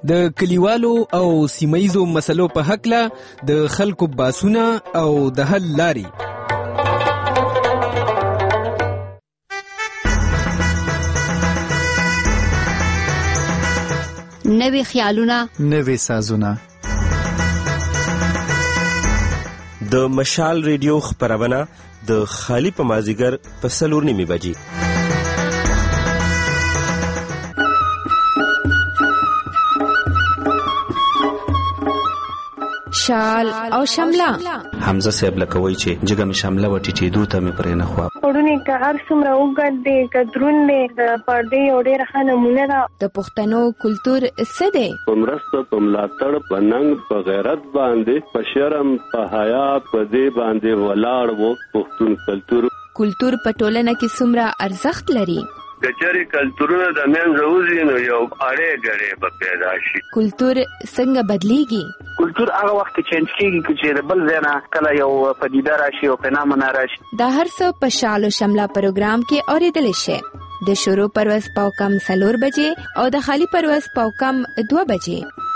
د کلیوالو او سیمایزو مسلو په حقله د خلکو باسونه او د حل لاري. نوې خیالونه، نوې سازونه. د مشال ریډیو خپرونه د خالی په مازیګر په څلور نیمې بجې. شال او شمله. حمزه صاحب لکوي چې جګه می شمله وټی چې دوه ته می پرې نه خو پړونی که هر څومره وګد دی کدرون دی د پردې او ډېر ښه نمونه ده. د پښتنو کلتور څه دی؟ په مرسته، په ملاتړ، په ننګ، په غیرت باندې، په شرم، په حیا، په دې باندې ولاړ وو پښتون کلتور. کلتور په ټولنه کې څومره ارزښت لري؟ کچاري کلتورونه د منځه وځي نو یو اړې ګړې به پیدا شي. کلتور څنګه بدلیږي؟ کلتور هغه وخت کې چینج کیږي چې د بل ځای نه کله یو پدیده راشي او فنامنا راشي. دا هر څه په شال او شمله پروګرام کې اوریدل شي. د شروع پرواز پاو کم سلور بجې او د خالی پرواز پاو کم دو بجې.